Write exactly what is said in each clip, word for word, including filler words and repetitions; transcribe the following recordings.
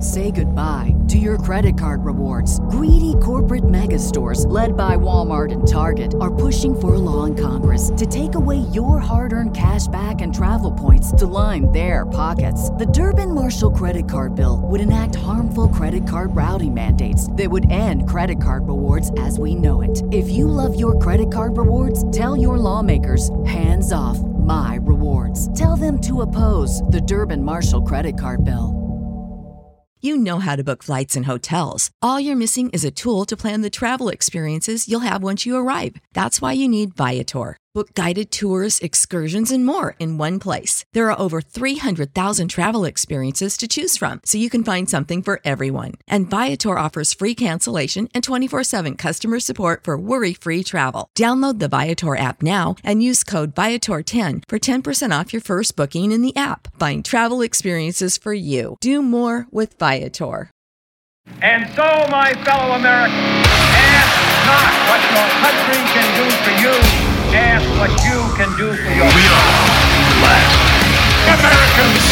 Say goodbye to your credit card rewards. Greedy corporate mega stores, led by Walmart and Target, are pushing for a law in Congress to take away your hard-earned cash back and travel points to line their pockets. The Durbin-Marshall credit card bill would enact harmful credit card routing mandates that would end credit card rewards as we know it. If you love your credit card rewards, tell your lawmakers, hands off my rewards. Tell them to oppose the Durbin-Marshall credit card bill. You know how to book flights and hotels. All you're missing is a tool to plan the travel experiences you'll have once you arrive. That's why you need Viator. Book guided tours, excursions, and more in one place. There are over three hundred thousand travel experiences to choose from, so you can find something for everyone. And Viator offers free cancellation and twenty-four seven customer support for worry-free travel. Download the Viator app now and use code Viator ten for ten percent off your first booking in the app. Find travel experiences for you. Do more with Viator. And so, my fellow Americans, ask not what your country can do for you, ask what you can do for your We are the last Americans.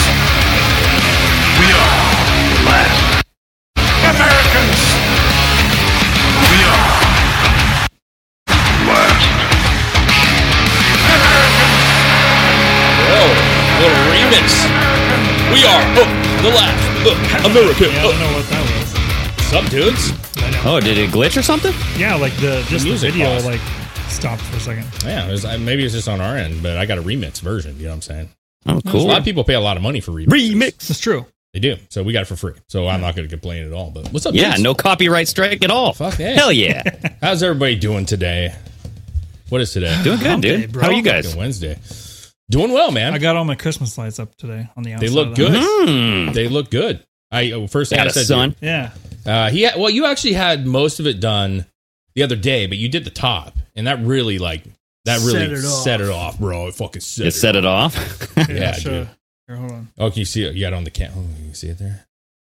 We are the last Americans. We are the last Americans. Oh, little remix. We are oh, the last uh, American. Yeah, I don't know what that was. What's up, dudes? Oh, did it glitch or something? Yeah, like the just the, music video paused. like stopped for a second. Yeah, it was, uh, maybe it's just on our end, but I got a remix version. You know what I'm saying? Oh, A cool. lot of people pay a lot of money for remixes. Remix. It's true. They do. So we got it for free. So I'm not going to complain at all. But what's up, Yeah, dudes? no copyright strike at all. Fuck yeah. Hell yeah. How's everybody doing today? What is today? Doing good, Hump dude. day, bro. How are you guys? Fucking Wednesday. Doing well, man. I got all my Christmas lights up today on the outside. They look of the good. house. Hmm. They look good. I oh, first thing Got I a said, son. Yeah. Uh, he had, well, you actually had most of it done the other day, but you did the top, and that really like that really Set it off. set it off, bro. It fucking set It it set it off. Yeah, sure. dude. Here, hold on. Oh, can you see it? You got it on the cam. Oh, you can see it there.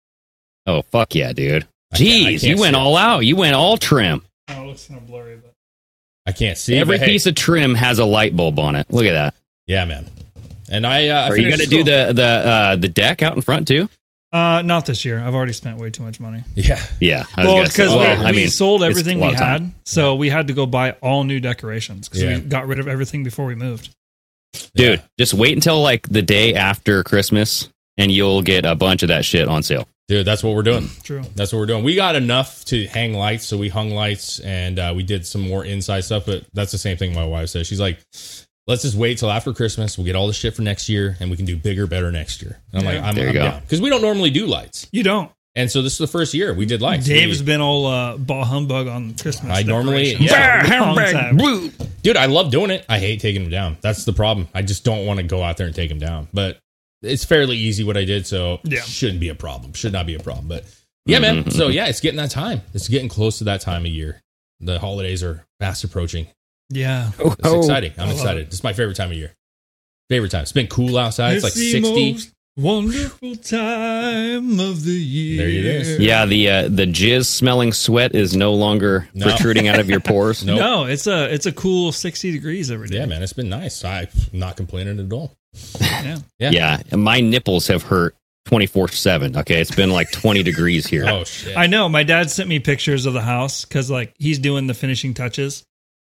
Oh, fuck yeah, dude. I can't- I Jeez, can't you went see it. all out. You went all trim. Oh, it looks kind of blurry, but I can't see Every but hey, piece of trim has a light bulb on it. Look at that. Yeah, man. And I, uh, I Are you going to finished- do the the uh, the deck out in front too? uh, not this year. I've already spent way too much money. Yeah, Yeah. I was Well, gonna say, because well, we, I we mean, sold it's everything a lot we of time. had, so we had to go buy all new decorations because Yeah. we got rid of everything before we moved. Dude, Yeah. just wait until like the day after Christmas, and you'll get a bunch of that shit on sale. dude, that's what we're doing. True. That's what we're doing. We got enough to hang lights, so we hung lights, and uh, we did some more inside stuff. But that's the same thing my wife says. She's like, "Let's just wait till after Christmas. We'll get all the shit for next year, and we can do bigger, better next year." And I'm Yeah. like, "I'm, There you I'm go. down," because we don't normally do lights, You don't. and so this is the first year we did lights. Dave's We- been all uh, ball humbug on Christmas. I normally- decorations yeah. for a long time. dude, I love doing it. I hate taking them down. That's the problem. I just don't want to go out there and take them down. But it's fairly easy what I did, so Yeah. shouldn't be a problem. Should not be a problem. But yeah, man. So yeah, it's getting that time. It's getting close to that time of year. The holidays are fast approaching. Yeah. It's Oh. exciting. I'm I love excited. it. It's my favorite time of year. Favorite time. It's been cool outside. It's like the sixty. most wonderful time of the year. There it is. Yeah, the uh, the jizz smelling sweat is no longer No. protruding out of your pores. Nope. No, it's a it's a cool sixty degrees every day. Yeah, man. It's been nice. I'm not complaining at all. Yeah. Yeah. Yeah, and my nipples have hurt twenty-four seven. Okay, it's been like twenty degrees here. Oh shit. I know. My dad sent me pictures of the house because like he's doing the finishing touches.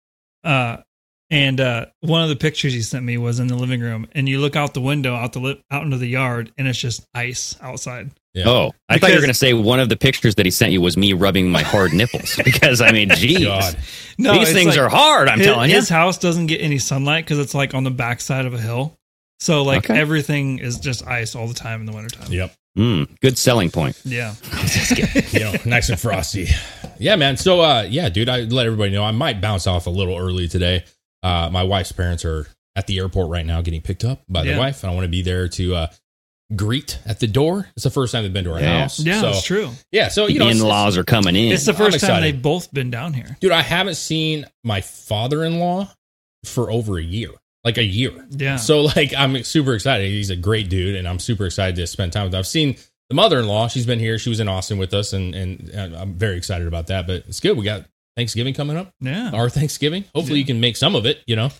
Uh, and uh, one of the pictures he sent me was in the living room, and you look out the window, out the li- out into the yard, and it's just ice outside. Yeah. Oh, I thought you were Because- going to say one of the pictures that he sent you was me rubbing my hard nipples. Because, I mean, geez. God. No, These it's things like- are hard, I'm his, telling you. His house doesn't get any sunlight because it's like on the backside of a hill. So like Okay. everything is just ice all the time in the wintertime. Yep. Mm, good selling point. Yeah. You know, nice and frosty. Yeah, man. So, uh, yeah, dude, I let everybody know I might bounce off a little early today. Uh, my wife's parents are at the airport right now getting picked up by Yeah. their wife, and I want to be there to uh, greet at the door. It's the first time they've been to our Yeah. house. Yeah, so, that's true. Yeah, so, you know, The it's- in-laws are coming in. It's the I'm first time excited. they've both been down here. dude, I haven't seen my father-in-law for over a year, like a year. Yeah. So, like, I'm super excited. He's a great dude, and I'm super excited to spend time with him. I've seen the mother-in-law. She's been here. She was in Austin with us, and, and, and I'm very excited about that. But it's good. We got Thanksgiving coming up. Yeah. Our Thanksgiving. Hopefully, Yeah. you can make some of it, you know.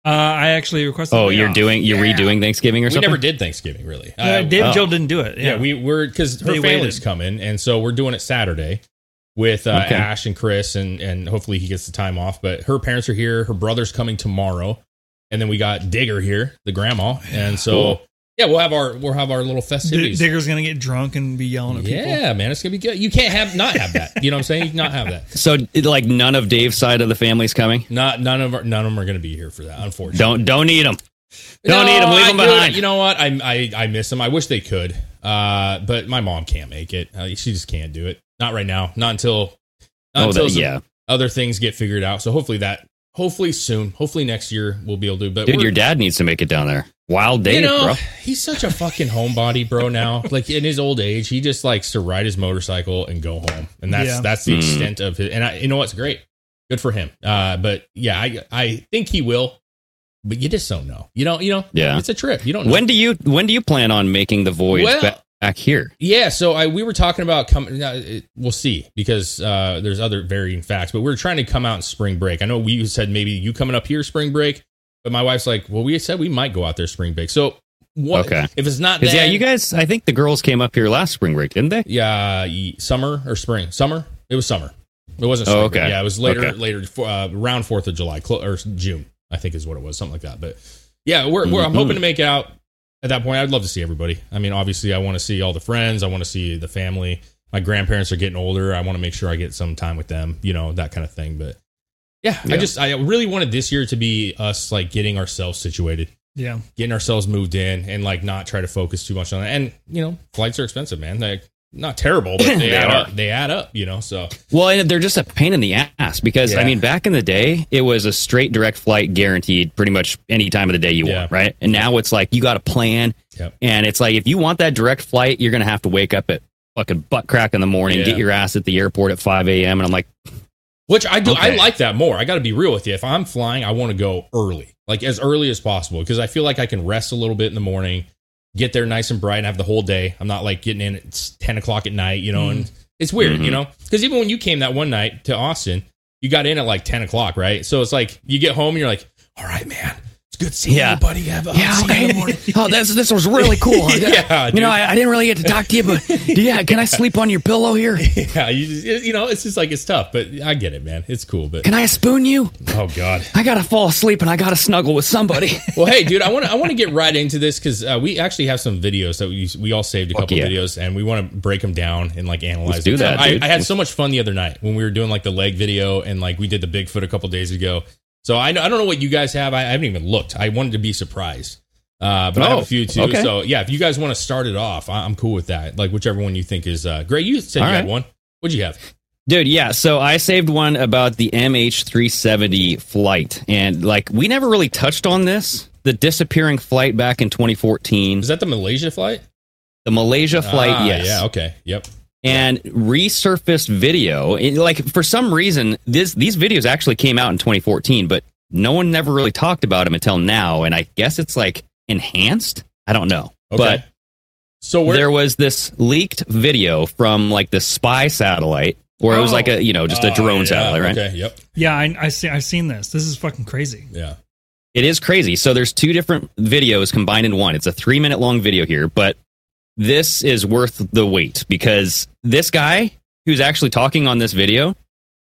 Uh, I actually requested. Oh, a day you're off. doing you're Yeah. redoing Thanksgiving or We something? never did Thanksgiving, really. Uh, Dave oh. and Jill didn't do it. Yeah, Yeah, we were because her They family's waited. coming, and so we're doing it Saturday with uh, Okay. Ash and Chris, and and hopefully he gets the time off. But her parents are here. Her brother's coming tomorrow, and then we got Digger here, the grandma, and so Cool. yeah, we'll have our we'll have our little D- festivities. Digger's gonna get drunk and be yelling at people. Yeah, man, it's gonna be good. You can't have not have that. You know what I'm saying? You can not have that. So, like, none of Dave's side of the family's coming. Not none of our, none of them are gonna be here for that. Unfortunately, Don't don't need them. Don't No, need them. Leave I- them dude, behind. You know what? I I I miss them. I wish they could, uh, but my mom can't make it. Uh, she just can't do it. Not right now. Not until not Oh, until that- some yeah. other things get figured out. So hopefully that. Hopefully soon. Hopefully next year we'll be able to. But Dude, we're- your dad needs to make it down there. Wild Dave, you know, bro. he's such a fucking homebody, bro. Now, like in his old age, he just likes to ride his motorcycle and go home, and that's Yeah. that's the Mm. extent of it. And I, you know what's great, good for him. Uh, but yeah, I I think he will, but you just don't know. You don't, you know, Yeah. it's a trip. You don't know. When do you when do you plan on making the voyage Well- back, back here? Yeah, so I we were talking about coming. Uh, it- we'll see because uh, there's other varying facts, but we we're trying to come out in spring break. I know we said maybe you coming up here spring break, but my wife's like, well, we said we might go out there spring break. So what? Okay. If it's not, Because yeah, then- you guys. I think the girls came up here last spring break, didn't they? Yeah, ye- summer or spring? Summer. It was summer. It wasn't. Oh, Spring okay. break. Yeah, it was later. Okay. Later, for, uh, around Fourth of July clo- or June, I think is what it was, something like that. But yeah, we're, we're I'm Mhm. hoping to make it out at that point. I'd love to see everybody. I mean, obviously, I want to see all the friends. I want to see the family. My grandparents are getting older. I want to make sure I get some time with them. You know, that kind of thing. But yeah, I Yeah. just I really wanted this year to be us like getting ourselves situated, Yeah. getting ourselves moved in, and like not try to focus too much on that. And you know, flights are expensive, man. Like not terrible, but they, They add are. up. They add up. You know, so. Well, and they're just a pain in the ass because Yeah. I mean, back in the day, it was a straight direct flight guaranteed, pretty much any time of the day you Yeah. want, right? And now it's like you got a plan, Yep. and it's like if you want that direct flight, you're gonna have to wake up at fucking butt crack in the morning, Yeah. get your ass at the airport at five a.m. And I'm like, Which I do. I Okay. like that more. I got to be real with you. If I'm flying, I want to go early, like as early as possible, because I feel like I can rest a little bit in the morning, get there nice and bright, and have the whole day. I'm not like getting in at ten o'clock at night, you know. And it's weird, Mhm. you know, because even when you came that one night to Austin, you got in at like ten o'clock, right? So it's like you get home and you're like, all right, man, it's good seeing Yeah. you, buddy. Have a yeah, see you in the okay. morning. Oh, this this was really cool. Yeah, you dude. know, I, I didn't really get to talk to you, but yeah, can I sleep on your pillow here? Yeah, you just, you know, it's just like it's tough, but I get it, man. It's cool, but Can I spoon you? oh god. I gotta fall asleep and I gotta snuggle with somebody. Well, hey, dude, I want to I want to get right into this because uh, we actually have some videos that we we all saved a Fuck couple yeah. videos, and we want to break them down and like analyze. Let's do them. that, I, dude. I had so much fun the other night when we were doing like the leg video, and like we did the Bigfoot a couple days ago. So I know, I don't know what you guys have. I, I haven't even looked. I wanted to be surprised, uh, but I have Oh, a few too. okay. So yeah, if you guys want to start it off, I, I'm cool with that. Like whichever one you think is uh, great. You said All you had right. one. What'd you have? Dude, yeah. So I saved one about the M H three seventy flight. And like, we never really touched on this. The disappearing flight back in twenty fourteen. Is that the Malaysia flight? The Malaysia flight, Ah, yes. Yeah. Okay. Yep. And resurfaced video. It- like, for some reason, this these videos actually came out in twenty fourteen, but no one never really talked about them until now. And I guess it's like enhanced. I don't know. Okay. But So where there was this leaked video from like the spy satellite, or it was Oh. like a, you know, just a Oh, drone yeah, satellite, right? Okay. Yep. Yeah, I, I see. I've seen this. This is fucking crazy. Yeah. It is crazy. So there's two different videos combined in one. It's a three minute long video here, but this is worth the wait because this guy who's actually talking on this video,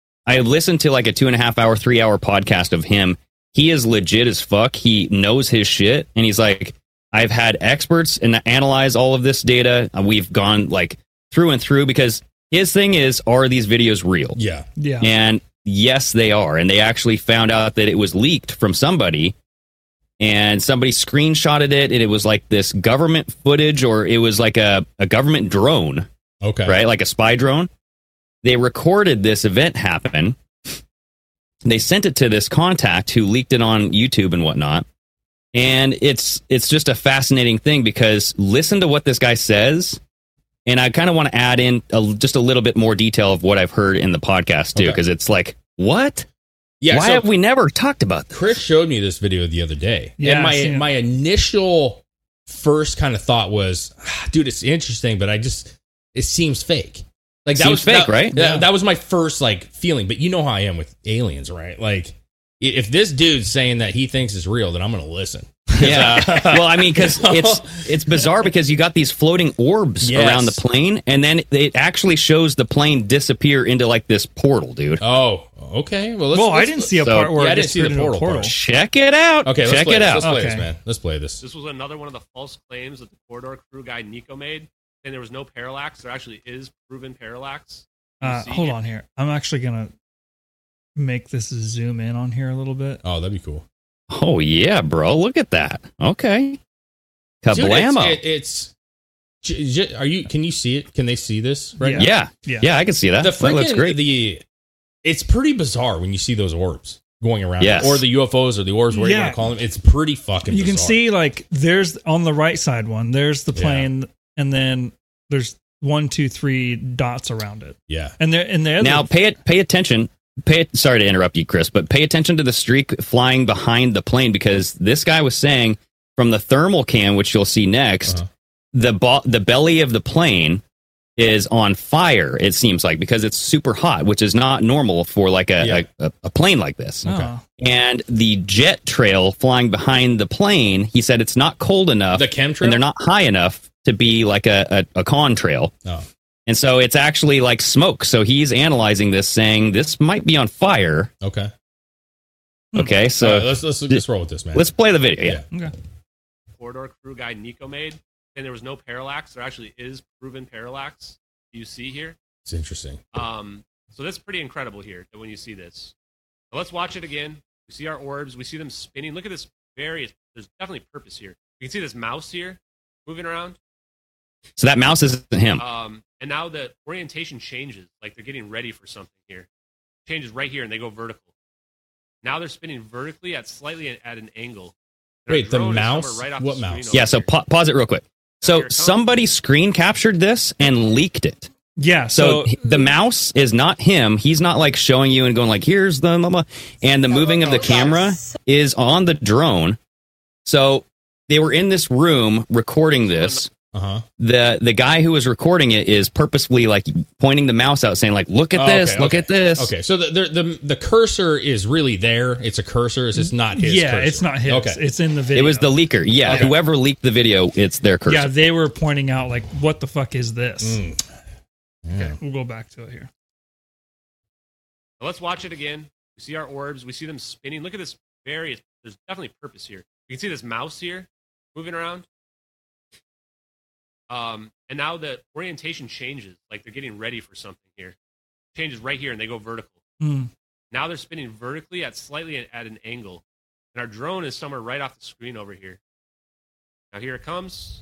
I listened to like a two and a half hour, three hour podcast of him. He is legit as fuck. He knows his shit. And he's like, I've had experts and analyze all of this data. Uh, We've gone like through and through because his thing is, are these videos real? Yeah. Yeah. And yes, they are. And they actually found out that it was leaked from somebody. And somebody screenshotted it. And it was like this government footage, or it was like a, a government drone, Okay. right? Like a spy drone. They recorded this event happen. They sent it to this contact who leaked it on YouTube and whatnot. And it's it's just a fascinating thing because listen to what this guy says. And I kind of want to add in a, just a little bit more detail of what I've heard in the podcast too, Okay. because it's like, what? Yeah. Why so have we never talked about this? Chris showed me this video the other day, Yeah, and I've seen my it. my initial first kind of thought was, ah, dude, it's interesting, but I just it seems fake. Like that Seems was fake, that, right? That, Yeah. that was my first like feeling. But you know how I am with aliens, right? Like if this dude's saying that he thinks it's real, then I'm going to listen. Yeah. Well, I mean, because it's it's bizarre because you got these floating orbs Yes. around the plane, and then it actually shows the plane disappear into like this portal, dude. Oh, okay. Well, let's, Well, I let's- didn't see a so- part where yeah, I it didn't see the disappeared into a portal portal. part. Check it out. Okay, let's check play it this. out. Let's play Okay. this, man. Let's play this. This was another one of the false claims that the corridor crew guy Nico made, saying there was no parallax. There actually is proven parallax. You Uh, see hold here. on here. I'm actually gonna make this zoom in on here a little bit. Oh, that'd be cool. Oh yeah, bro. Look at that. Okay. Dude, Kablamo. it's, it, it's j- j- are you? Can you see it? Can they see this right now? yeah. Yeah. yeah. I can see that. The That looks freaking great. the it's pretty bizarre when you see those orbs going around, Yes. or the U F Os or the orbs, whatever you Yeah. want to call them. It's pretty fucking. You can bizarre. see like there's on the right side one. There's the Yeah. plane, and then there's one, two, three dots around it, Yeah. and there and the other Now pay it. Pay attention. Pay it. Sorry to interrupt you, Chris, but pay attention to the streak flying behind the plane because this guy was saying from the thermal cam, which you'll see next, Uh-huh. the bo- the belly of the plane is on fire. It seems like because it's super hot, which is not normal for like a Yeah. a, a plane like this. Oh. And the jet trail flying behind the plane, he said it's not cold enough, The chemtrail? and they're not high enough to be like a, a, a contrail. Oh. And so it's actually like smoke. So he's analyzing this, saying this might be on fire. Okay. Okay, So so let's let's let's roll with this, man. let's play the video. Yeah. Yeah. Okay. Corridor crew guy Nico made, saying there was no parallax. There actually is proven parallax. You see here. It's interesting. Um, so that's pretty incredible here that when you see this. So let's watch it again. We see our orbs. We see them spinning. Look at this various. There's definitely purpose here. You can see this mouse here moving around. So that mouse isn't him. Um, and now the orientation changes. Like they're getting ready for something here. Changes right here, and they go vertical. Now they're spinning vertically at slightly at an angle. And our Wait, the drone is mouse? somewhere right off What the screen mouse? over Yeah, so here. pa- pause it real quick. Here So it comes. somebody screen captured this and leaked it. Yeah. So, So, the mouse is not him. He's not like showing you and going like, here's the mama. And the moving of the camera is on the drone. So they were in this room recording this. Uh huh. The the guy who was recording it is purposefully like pointing the mouse out saying like, look at Oh, this, okay, look okay. at this. Okay, so the, the the the cursor is really there. It's a cursor. It's just not his. yeah, cursor. it's not his. Okay. It's in the video. It was the leaker. Yeah, Okay. whoever leaked the video, it's their cursor. Yeah, they were pointing out like, what the fuck is this? Mm. Yeah. Okay, we'll go back to it here. So let's watch it again. We see our orbs. We see them spinning. Look at this various. There's definitely purpose here. You can see this mouse here moving around. Um, and now the orientation changes. Like they're getting ready for something here. Changes right here, and they go vertical. Hmm. Now they're spinning vertically at slightly at, at an angle. And our drone is somewhere right off the screen over here. Now here it comes.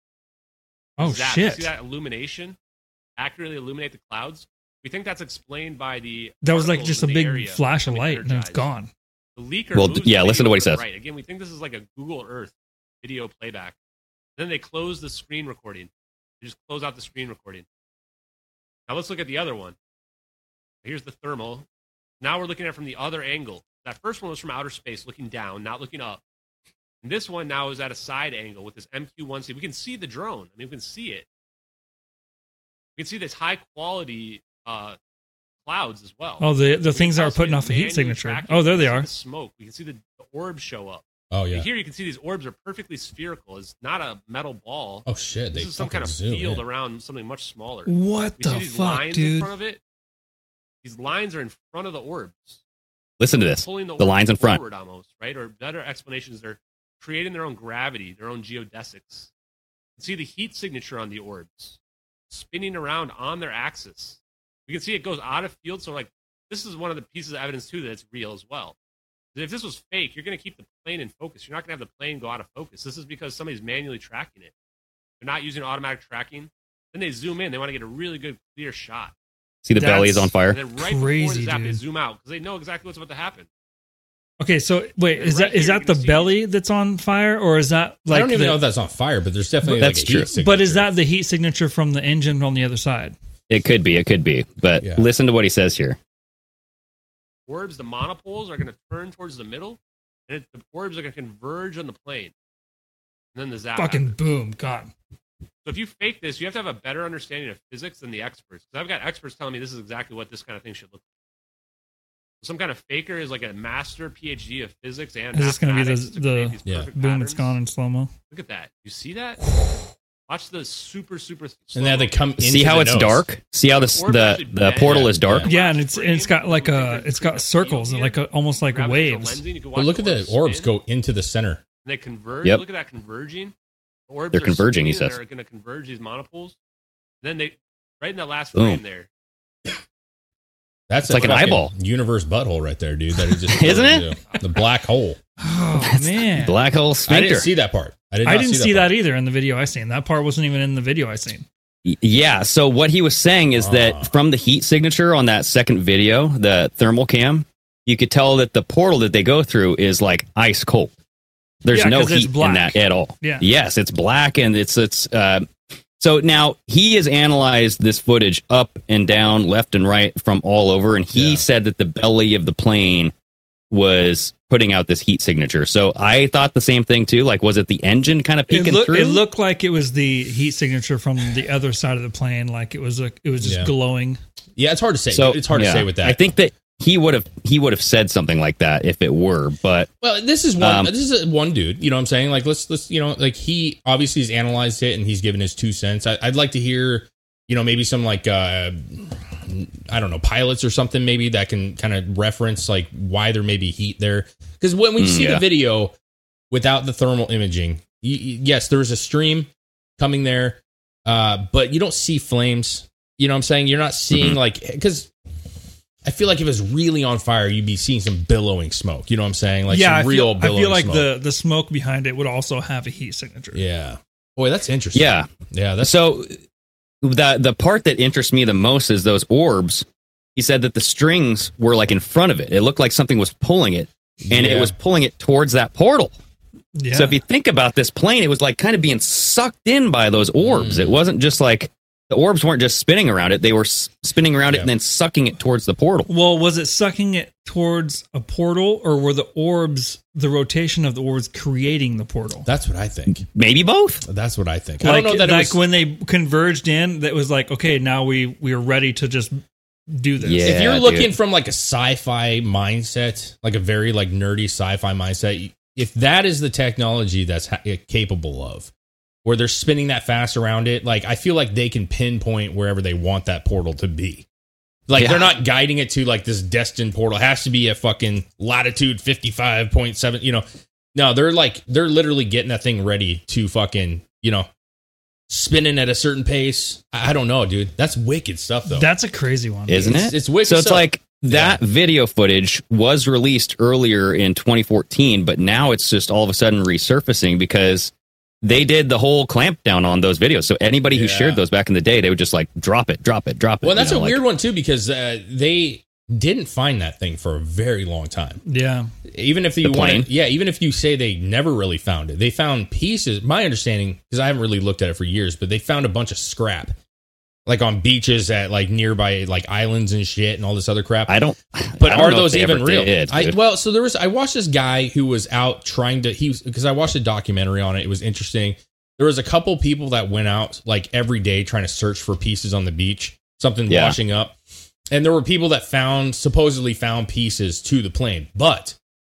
Oh Is that, you shit! See that illumination? Accurately illuminate the clouds. We think that's explained by the. That was like particles just a in the big area flash of becoming light, and then it's energized. gone. The leaker. Well, moves yeah, the listen to video what he to the says. Right. Again, we think this is like a Google Earth video playback. Then they close the screen recording. They just close out the screen recording. Now let's look at the other one. Here's the thermal. Now we're looking at it from the other angle. That first one was from outer space, looking down, not looking up. And this one now is at a side angle with this M Q one C. We can see the drone. I mean, we can see it. We can see this high quality uh, clouds as well. Oh, the the We things can that are also putting see off a the heat manually signature. tracking. Oh, there We they can see are. the smoke. We can see the, the orbs show up. Oh And yeah. here you can see these orbs are perfectly spherical. It's not a metal ball. Oh shit. They this is some kind of fucking zoom field in. around something much smaller. What You see the these fuck, lines in dude? front of it? These lines are in front of the orbs. Listen to this. Pulling the, The orbs lines in front. forward almost, right? Or better explanations, they're creating their own gravity, their own geodesics. You can see the heat signature on the orbs spinning around on their axis. You can see it goes out of field. So, like, this is one of the pieces of evidence, too, that it's real as well. If this was fake, you're going to keep the plane in focus. You're not going to have the plane go out of focus. This is because somebody's manually tracking it. They're not using automatic tracking. Then they zoom in. They want to get a really good, clear shot. See the belly is That's on fire. And then right before Crazy, the zap, they dude. zoom out because they know exactly what's about to happen. Okay, so wait, And is right that is here, that you the can see- belly that's on fire, or is that like I don't even the, know if that's on fire, but there's definitely That's like a true. heat signature. But is that the heat signature from the engine on the other side? It could be. It could be. But Yeah. listen to what he says here. Orbs, the monopoles are going to turn towards the middle, and it, the orbs are going to converge on the plane. And then the zap. Fucking happens. boom, gone. So if you fake this, you have to have a better understanding of physics than the experts. Because I've got experts telling me this is exactly what this kind of thing should look Some kind of faker is like a master P H D of physics and Is this going to be mathematics the, to create the these Yeah. perfect boom? patterns. It's gone in slow mo. Look at that. You see that? Watch the super super. And then they come into See how the it's nose. dark? See how this, Orb the actually the bends. portal Yeah. is dark? Yeah. Yeah, and it's and it's got like a it's got circles and like a, almost like Grab it with the waves. lensing, you can But watch look at the orbs spin, go into the center. and they converge. Yep. Look at that converging. The orbs They're are converging, he spinning, says. They're going to converge these monopoles. Then they, right in that last Boom. frame there. That's It's like an fucking eyeball. universe butthole right there, dude. That he just Isn't filled it? into. The black hole. Oh man, Black hole I sphincter. didn't see that part. I, did I not didn't see, see that, that either in the video I seen. That part wasn't even in the video I seen. Y- Yeah. So what he was saying is Ah. that from the heat signature on that second video, the thermal cam, you could tell that the portal that they go through is like ice cold. There's Yeah, no 'cause it's heat in black. that at all. Yeah. Yes, it's black and it's it's. Uh, so now he has analyzed this footage up and down, left and right from all over, and he Yeah. said that the belly of the plane was putting out this heat signature. So I thought the same thing too. Like, was it the engine kind of It, peeking look, through? it looked like it was the heat signature from the other side of the plane. Like it was a, it was just Yeah. glowing. Yeah, it's hard to say. So it's hard yeah. to say with that. I think that he would have he would have said something like that if it were, but Well, this is one. Um, this is a, one dude. You know what I'm saying? Like, let's let's you know, like he obviously has analyzed it and he's given his two cents. I, I'd like to hear, you know, maybe some like uh, I don't know, pilots or something maybe that can kind of reference like why there may be heat there. Because when we Mm, see yeah. the video without the thermal imaging, y- y- yes, there's a stream coming there, uh, but you don't see flames. You know what I'm saying? You're not seeing Mhm. like because. I feel like if it was really on fire, you'd be seeing some billowing smoke. You know what I'm saying? Like yeah, some I real feel, I billowing feel like smoke. the the smoke behind it would also have a heat signature. Yeah. Boy, that's interesting. yeah. Yeah, that's So the the part that interests me the most is those orbs. He said that the strings were like in front of it. It looked like something was pulling it, and Yeah. it was pulling it towards that portal. Yeah. So if you think about this plane, it was like kind of being sucked in by those orbs. Mm. It wasn't just like the orbs weren't just spinning around it; they were s- spinning around it Yeah. and then sucking it towards the portal. Well, was it sucking it towards a portal, or were the orbs, the rotation of the orbs, creating the portal? that's what I think. Maybe both. That's what I think. I Like, don't know that it like was, when they converged in, that was like, okay, now we we are ready to just do this. Yeah. if you're looking dude. from like a sci-fi mindset, like a very like nerdy sci-fi mindset, if that is the technology that's ha- capable of, where they're spinning that fast around it, like I feel like they can pinpoint wherever they want that portal to be. Like Yeah. they're not guiding it to like this destined portal. It has to be a fucking latitude fifty-five point seven, you know. No, they're like they're literally getting that thing ready to fucking, you know, spinning at a certain pace. I I don't know, dude. That's wicked stuff though. That's a crazy one. Isn't It's- it? it's wicked so it's stuff. like that video footage was released earlier in twenty fourteen, but now it's just all of a sudden resurfacing because they did the whole clamp down on those videos. So anybody who Yeah. shared those back in the day, they would just like drop it, drop it, drop it. Well, that's you know, a like- weird one too because uh, they didn't find that thing for a very long time. Yeah. Even if you The want, plane? yeah, even if you say they never really found it, they found pieces. My understanding, because I haven't really looked at it for years, but they found a bunch of scrap, like on beaches at like nearby like islands and shit and all this other crap. I don't. But I don't are know if those they even ever real? did, I, dude. well, so there was. I watched this guy who was out trying to. He was because I watched a documentary on it. It was interesting. There was a couple people that went out like every day trying to search for pieces on the beach, something Yeah. washing up, and there were people that found supposedly found pieces to the plane. But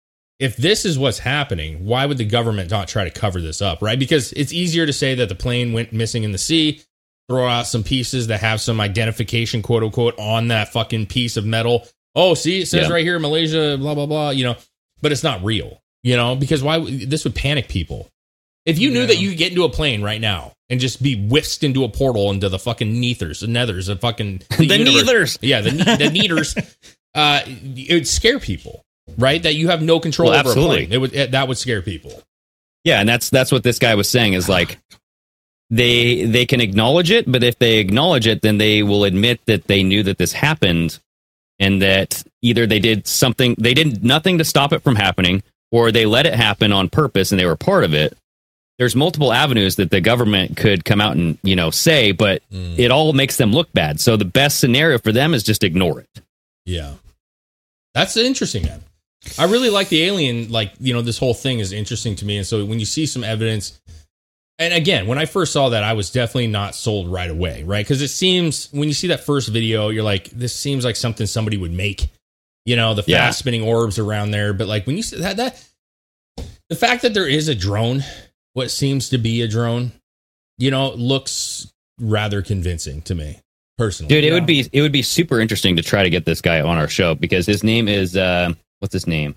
if this is what's happening, why would the government not try to cover this up, right? Because it's easier to say that the plane went missing in the sea, throw out some pieces that have some identification, quote unquote, on that fucking piece of metal. Oh, see, it says Yeah. right here, Malaysia, blah, blah, blah, you know, but it's not real, you know, because why would- this would panic people. If you knew Yeah. that you could get into a plane right now and just be whisked into a portal into the fucking neathers, the nethers, the fucking The universe- neathers. yeah, the ne- the neaters, uh, it would scare people, right? That you have no control Well, over absolutely. a plane. It would it, that would scare people. Yeah, and that's that's what this guy was saying is like they they can acknowledge it, but if they acknowledge it, then they will admit that they knew that this happened and that either they did something, they did nothing to stop it from happening, or they let it happen on purpose and they were part of it. There's multiple avenues that the government could come out and, you know, say, but Mm. it all makes them look bad. So the best scenario for them is just ignore it. Yeah, that's interesting, man. I really like the alien. Like, you know, this whole thing is interesting to me. And so when you see some evidence, and again, when I first saw that, I was definitely not sold right away, right? Because it seems when you see that first video, you're like, this seems like something somebody would make. you know, the fast Yeah. spinning orbs around there. But like when you see that, that the fact that there is a drone, what seems to be a drone, you know, looks rather convincing to me personally. Dude, it Yeah. would be it would be super interesting to try to get this guy on our show because his name is uh, what's his name?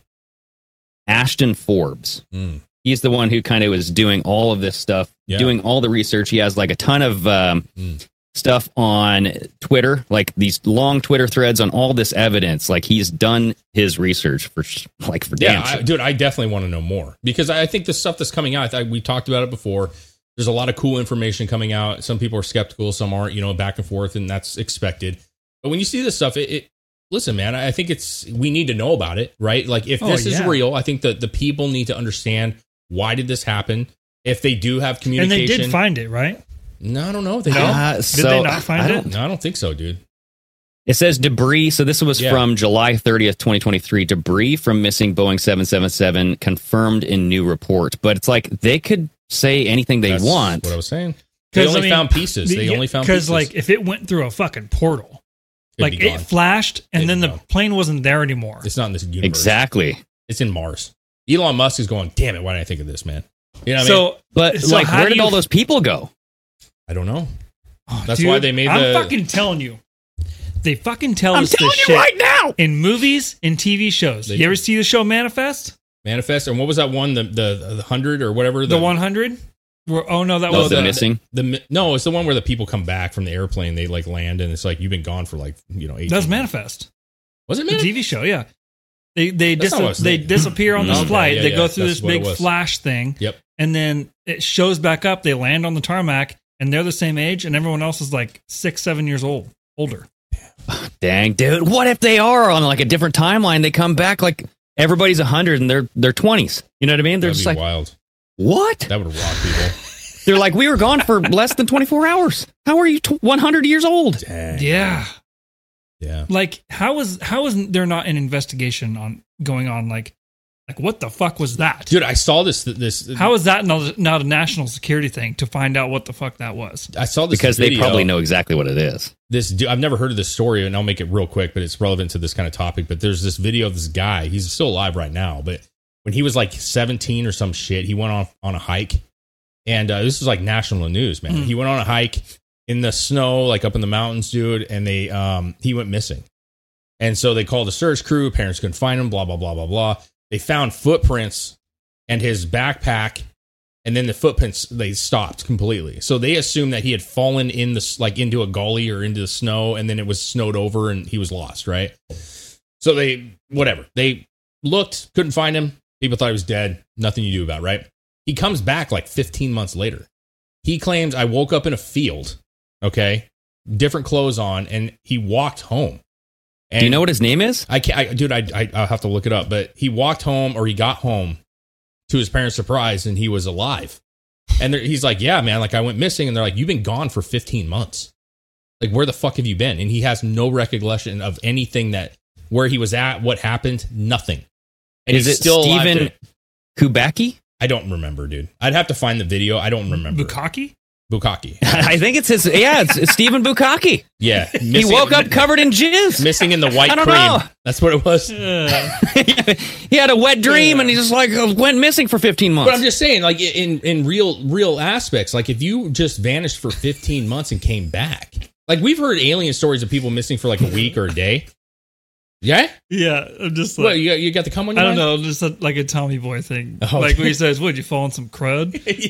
Ashton Forbes. Mm. He's the one who kind of was doing all of this stuff, Yeah. doing all the research. He has like a ton of um, Mm. stuff on Twitter, like these long Twitter threads on all this evidence. Like he's done his research for sh- like for Yeah, damn I, sure. dude, I definitely want to know more because I think the stuff that's coming out, I, we talked about it before. There's a lot of cool information coming out. Some people are skeptical, some aren't, you know, back and forth, and that's expected. But when you see this stuff, it, it listen, man, I think it's, we need to know about it, right? Like if Oh, this is yeah. real, I think that the people need to understand why did this happen? If they do have And communication. they did find it, right? No, I don't know if they No? did. Uh, Did so, they not find I it? don't- No, I don't think so, dude. It says debris. So this was Yeah. from July thirtieth, twenty twenty-three. Debris from missing Boeing seven seventy-seven confirmed in new report. But it's like they could say anything they That's want. what I was saying. They 'Cause, only I mean, found pieces. They Yeah, only found pieces. Because, like, if it went through a fucking portal, It'd like, be it gone. flashed and It'd then be the gone. plane wasn't there anymore. It's not in this universe. Exactly. It's in Mars. Elon Musk is going, damn it, why didn't I think of this, man? You know what I mean? so, But So like, how where do did you- all those people go? I don't know. oh, That's dude, why they made I'm the- fucking telling you. They fucking tell I'm us telling this you shit right now. in movies and T V shows. They- you ever see the show Manifest? Manifest. And what was that one? The the the hundred or whatever. The one hundred? Where, oh, no, that Oh, was the the, missing. The mi- no, it's the one where the people come back from the airplane. They like land and it's like you've been gone for like you know eight. That's Manifest. Was it The Manifest? T V show, yeah. They they That's dis- not what I was they thinking. disappear on this Okay, flight. yeah, they yeah, go through that's this what it big was. flash thing. Yep. And then it shows back up. They land on the tarmac, and they're the same age, and everyone else is like six, seven years old, older. Dang, dude. What if they are on like a different timeline? They come back like everybody's one hundred and they're they're twenties. You know what I mean? They're That'd just be like, wild. what? That would rock people. They're like, we were gone for less than twenty-four hours. How are you t- one hundred years old? Dang. Yeah. Yeah. Like, how is how is there not an investigation on going on? Like, like what the fuck was that? Dude, I saw this. This. How is that not, not a national security thing to find out what the fuck that was? I saw this Because video. they probably know exactly what it is. This dude, I've never heard of this story, and I'll make it real quick, but it's relevant to this kind of topic. But there's this video of this guy. He's still alive right now, but when he was like seventeen or some shit, he went on on a hike, and uh, this was like national news, man. Mm. He went on a hike in the snow, like up in the mountains, dude, and they um he went missing, and so they called a search crew. Parents couldn't find him. Blah blah blah blah blah. They found footprints and his backpack. And then the footprints, they stopped completely. So they assumed that he had fallen in the like into a gully or into the snow, and then it was snowed over, and he was lost. Right. So they whatever they looked, couldn't find him. People thought he was dead. Nothing you do about it, right. He comes back like fifteen months later. He claims, I woke up in a field. Okay, different clothes on, and he walked home. And Do you know what his name is? I can't, I, dude. I, I I'll have to look it up. But he walked home, or he got home to his parents' surprise, and he was alive. And he's like, yeah, man, like I went missing. And they're like, you've been gone for fifteen months. Like, where the fuck have you been? And he has no recollection of anything that, where he was at, what happened, nothing. And Is he's it still alive Stephen today. Kubacki? I don't remember, dude. I'd have to find the video. I don't remember. Bukaki? Bukaki. I think it's his. Yeah, it's, it's Stephen Bukaki. Yeah. He Missing- woke up covered in jizz. Missing in the white I don't cream. know. That's what it was. Uh, He had a wet dream and he just like went missing for fifteen months. But I'm just saying, like in in real real aspects, like if you just vanished for fifteen months and came back, like we've heard alien stories of people missing for like a week or a day. Yeah, yeah, I'm just what like, you got, you got the cum on I your don't mind? know, just a, like a Tommy Boy thing. Oh, like okay. when he says, "Would you fall in some crud?"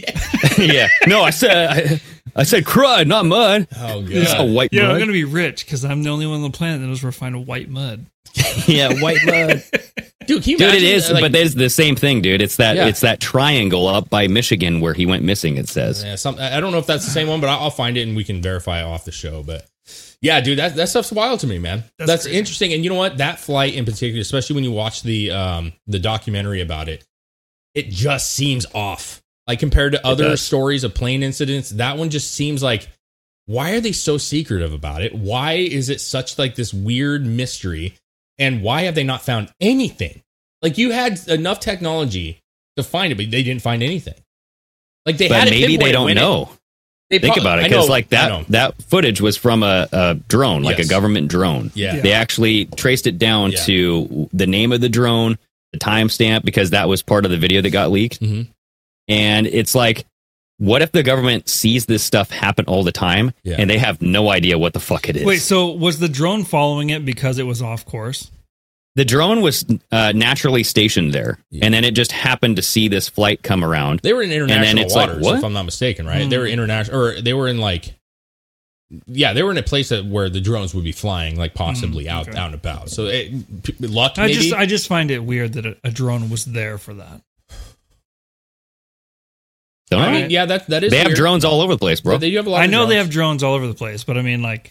yeah. No, I said I, I said crud, not mud. Oh god, It's a white Yeah, I'm mud. gonna be rich because I'm the only one on the planet that knows where to find a white mud. yeah, white mud. dude, can you Dude, it imagine, is, like, but it's the same thing, dude. It's that Yeah. it's that triangle up by Michigan where he went missing. It says. yeah, some, I don't know if that's the same one, but I'll, I'll find it and we can verify it off the show. But yeah, dude, that that stuff's wild to me, man. That's, That's crazy. interesting. And you know what? That flight in particular, especially when you watch the um the documentary about it, it just seems off. Like compared to other does. stories of plane incidents, that one just seems like, why are they so secretive about it? Why is it such like this weird mystery? And why have they not found anything? Like you had enough technology to find it, but they didn't find anything. Like they But had it maybe they pinpointed don't when it- know. They Think prob- about it, I know- because like I know. that that footage was from a, a drone, like Yes. a government drone. Yeah. They actually traced it down Yeah. to the name of the drone, the timestamp, because that was part of the video that got leaked. Mhm. And it's like, what if the government sees this stuff happen all the time Yeah. and they have no idea what the fuck it is? Wait, so was the drone following it because it was off course? The drone was uh, naturally stationed there, Yeah. and then it just happened to see this flight come around. They were in international it's like, waters, what? if I'm not mistaken, right? Mm. They were international, or they were in like, yeah, they were in a place that where the drones would be flying, like possibly Mm, out, okay. out and about. So it, p- luck, I maybe. just I just find it weird that a, a drone was there for that. Don't I I? mean, yeah, that that is. They have weird. drones all over the place, bro. But they do have a lot. I of know they drones. have drones all over the place, but I mean, like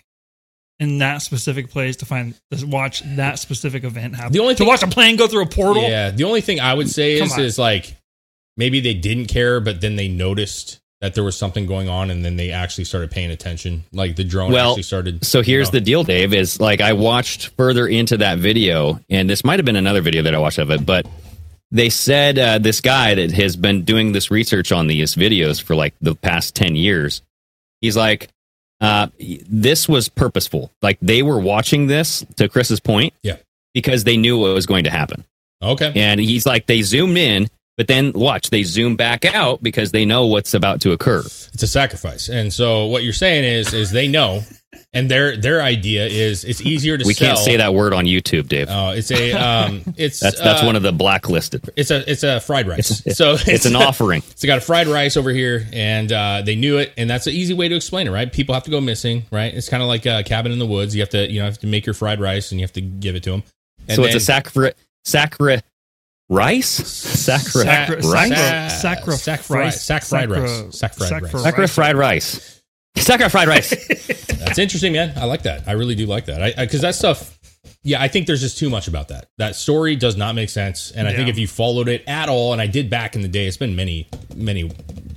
in that specific place to find to watch that specific event happen. The only to thing- watch a plane go through a portal. Yeah, the only thing I would say Come is on. is like maybe they didn't care, but then they noticed that there was something going on, and then they actually started paying attention. Like the drone Well, actually started. So here's you know. the deal, Dave, is like I watched further into that video, and this might have been another video that I watched of it, but they said uh, this guy that has been doing this research on these videos for like the past ten years, he's like, uh, this was purposeful. Like they were watching this, to Chris's point, Yeah. because they knew what was going to happen. Okay. And he's like, they zoomed in, but then watch, they zoom back out because they know what's about to occur. It's a sacrifice, and so what you're saying is is they know, and their their idea is it's easier to We sell. can't say that word on YouTube, Dave. Uh, it's a um, it's that's that's uh, one of the blacklisted. It's a it's a fried rice. It's, so it's an offering. It's got a fried rice over here, and uh, they knew it, and that's an easy way to explain it, right? People have to go missing, right? It's kind of like a cabin in the woods. You have to you know have to make your fried rice, and you have to give it to them. And So then, it's a sacri sacri rice, sacri Sacri- rice, Sacri- sac, sac fried rice. sac fried Sacri- rice, sac fried sacri- rice. sacri fried rice, sacri fried rice. That's interesting, man. I like that. I really do like that. I because that stuff. Yeah, I think there's just too much about that. That story does not make sense, and I think Yeah. if you followed it at all, and I did back in the day, it's been many, many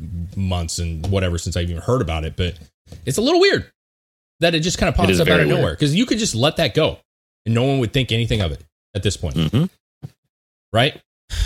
months and whatever since I even heard about it, but it's a little weird that it just kind of It pops is up out very of nowhere weird. because you could just let that go, and no one would think anything of it at this point, hmm right?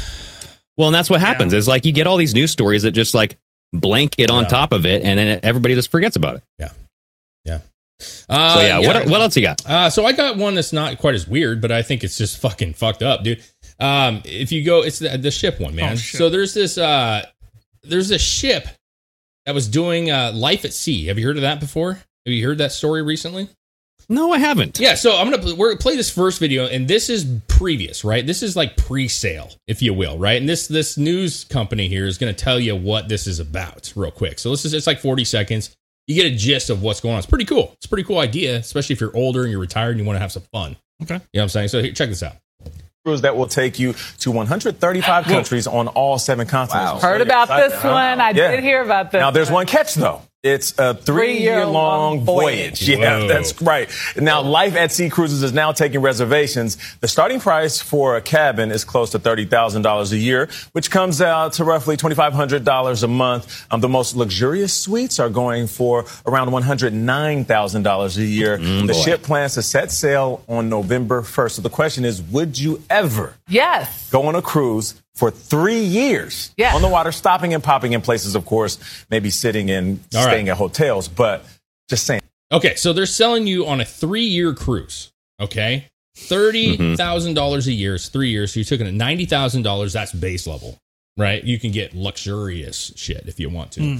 Well, and that's what happens. Is like you get all these news stories that just like blanket on Yeah. top of it, and then everybody just forgets about it. Yeah, yeah. Uh, So yeah, what what else you got? Uh, so I got one that's not quite as weird, but I think it's just fucking fucked up, dude. Um, if you go, it's the, the ship one, man. Oh, shit. So there's this, uh, there's a ship that was doing uh, life at sea. Have you heard of that before? Have you heard that story recently? No, I haven't. Yeah. So I'm gonna we're gonna play this first video, and this is previous, right? This is like pre-sale, if you will, right? And this this news company here is gonna tell you what this is about, real quick. So this is it's like forty seconds. You get a gist of what's going on. It's pretty cool. It's a pretty cool idea, especially if you're older and you're retired and you want to have some fun. Okay. You know what I'm saying? So here, check this out. Cruise that will take you to one hundred thirty-five countries on all seven continents. Heard about this one. I Yeah. did hear about this. Now, there's one catch, though. It's a three-year-long Three-year-long voyage. voyage. Yeah, Whoa. that's right. Now, Life at Sea Cruises is now taking reservations. The starting price for a cabin is close to thirty thousand dollars a year, which comes out to roughly twenty-five hundred dollars a month. Um, the most luxurious suites are going for around one hundred nine thousand dollars a year. Mm, the boy. ship plans to set sail on November first. So the question is, would you ever Yes. go on a cruise for three years Yes. on the water, stopping and popping in places, of course, maybe sitting and All right. staying at hotels, but just saying. Okay, so they're selling you on a three-year cruise. Okay, thirty thousand dollars a year is three years. So you're taking at ninety thousand dollars. That's base level, right? You can get luxurious shit if you want to.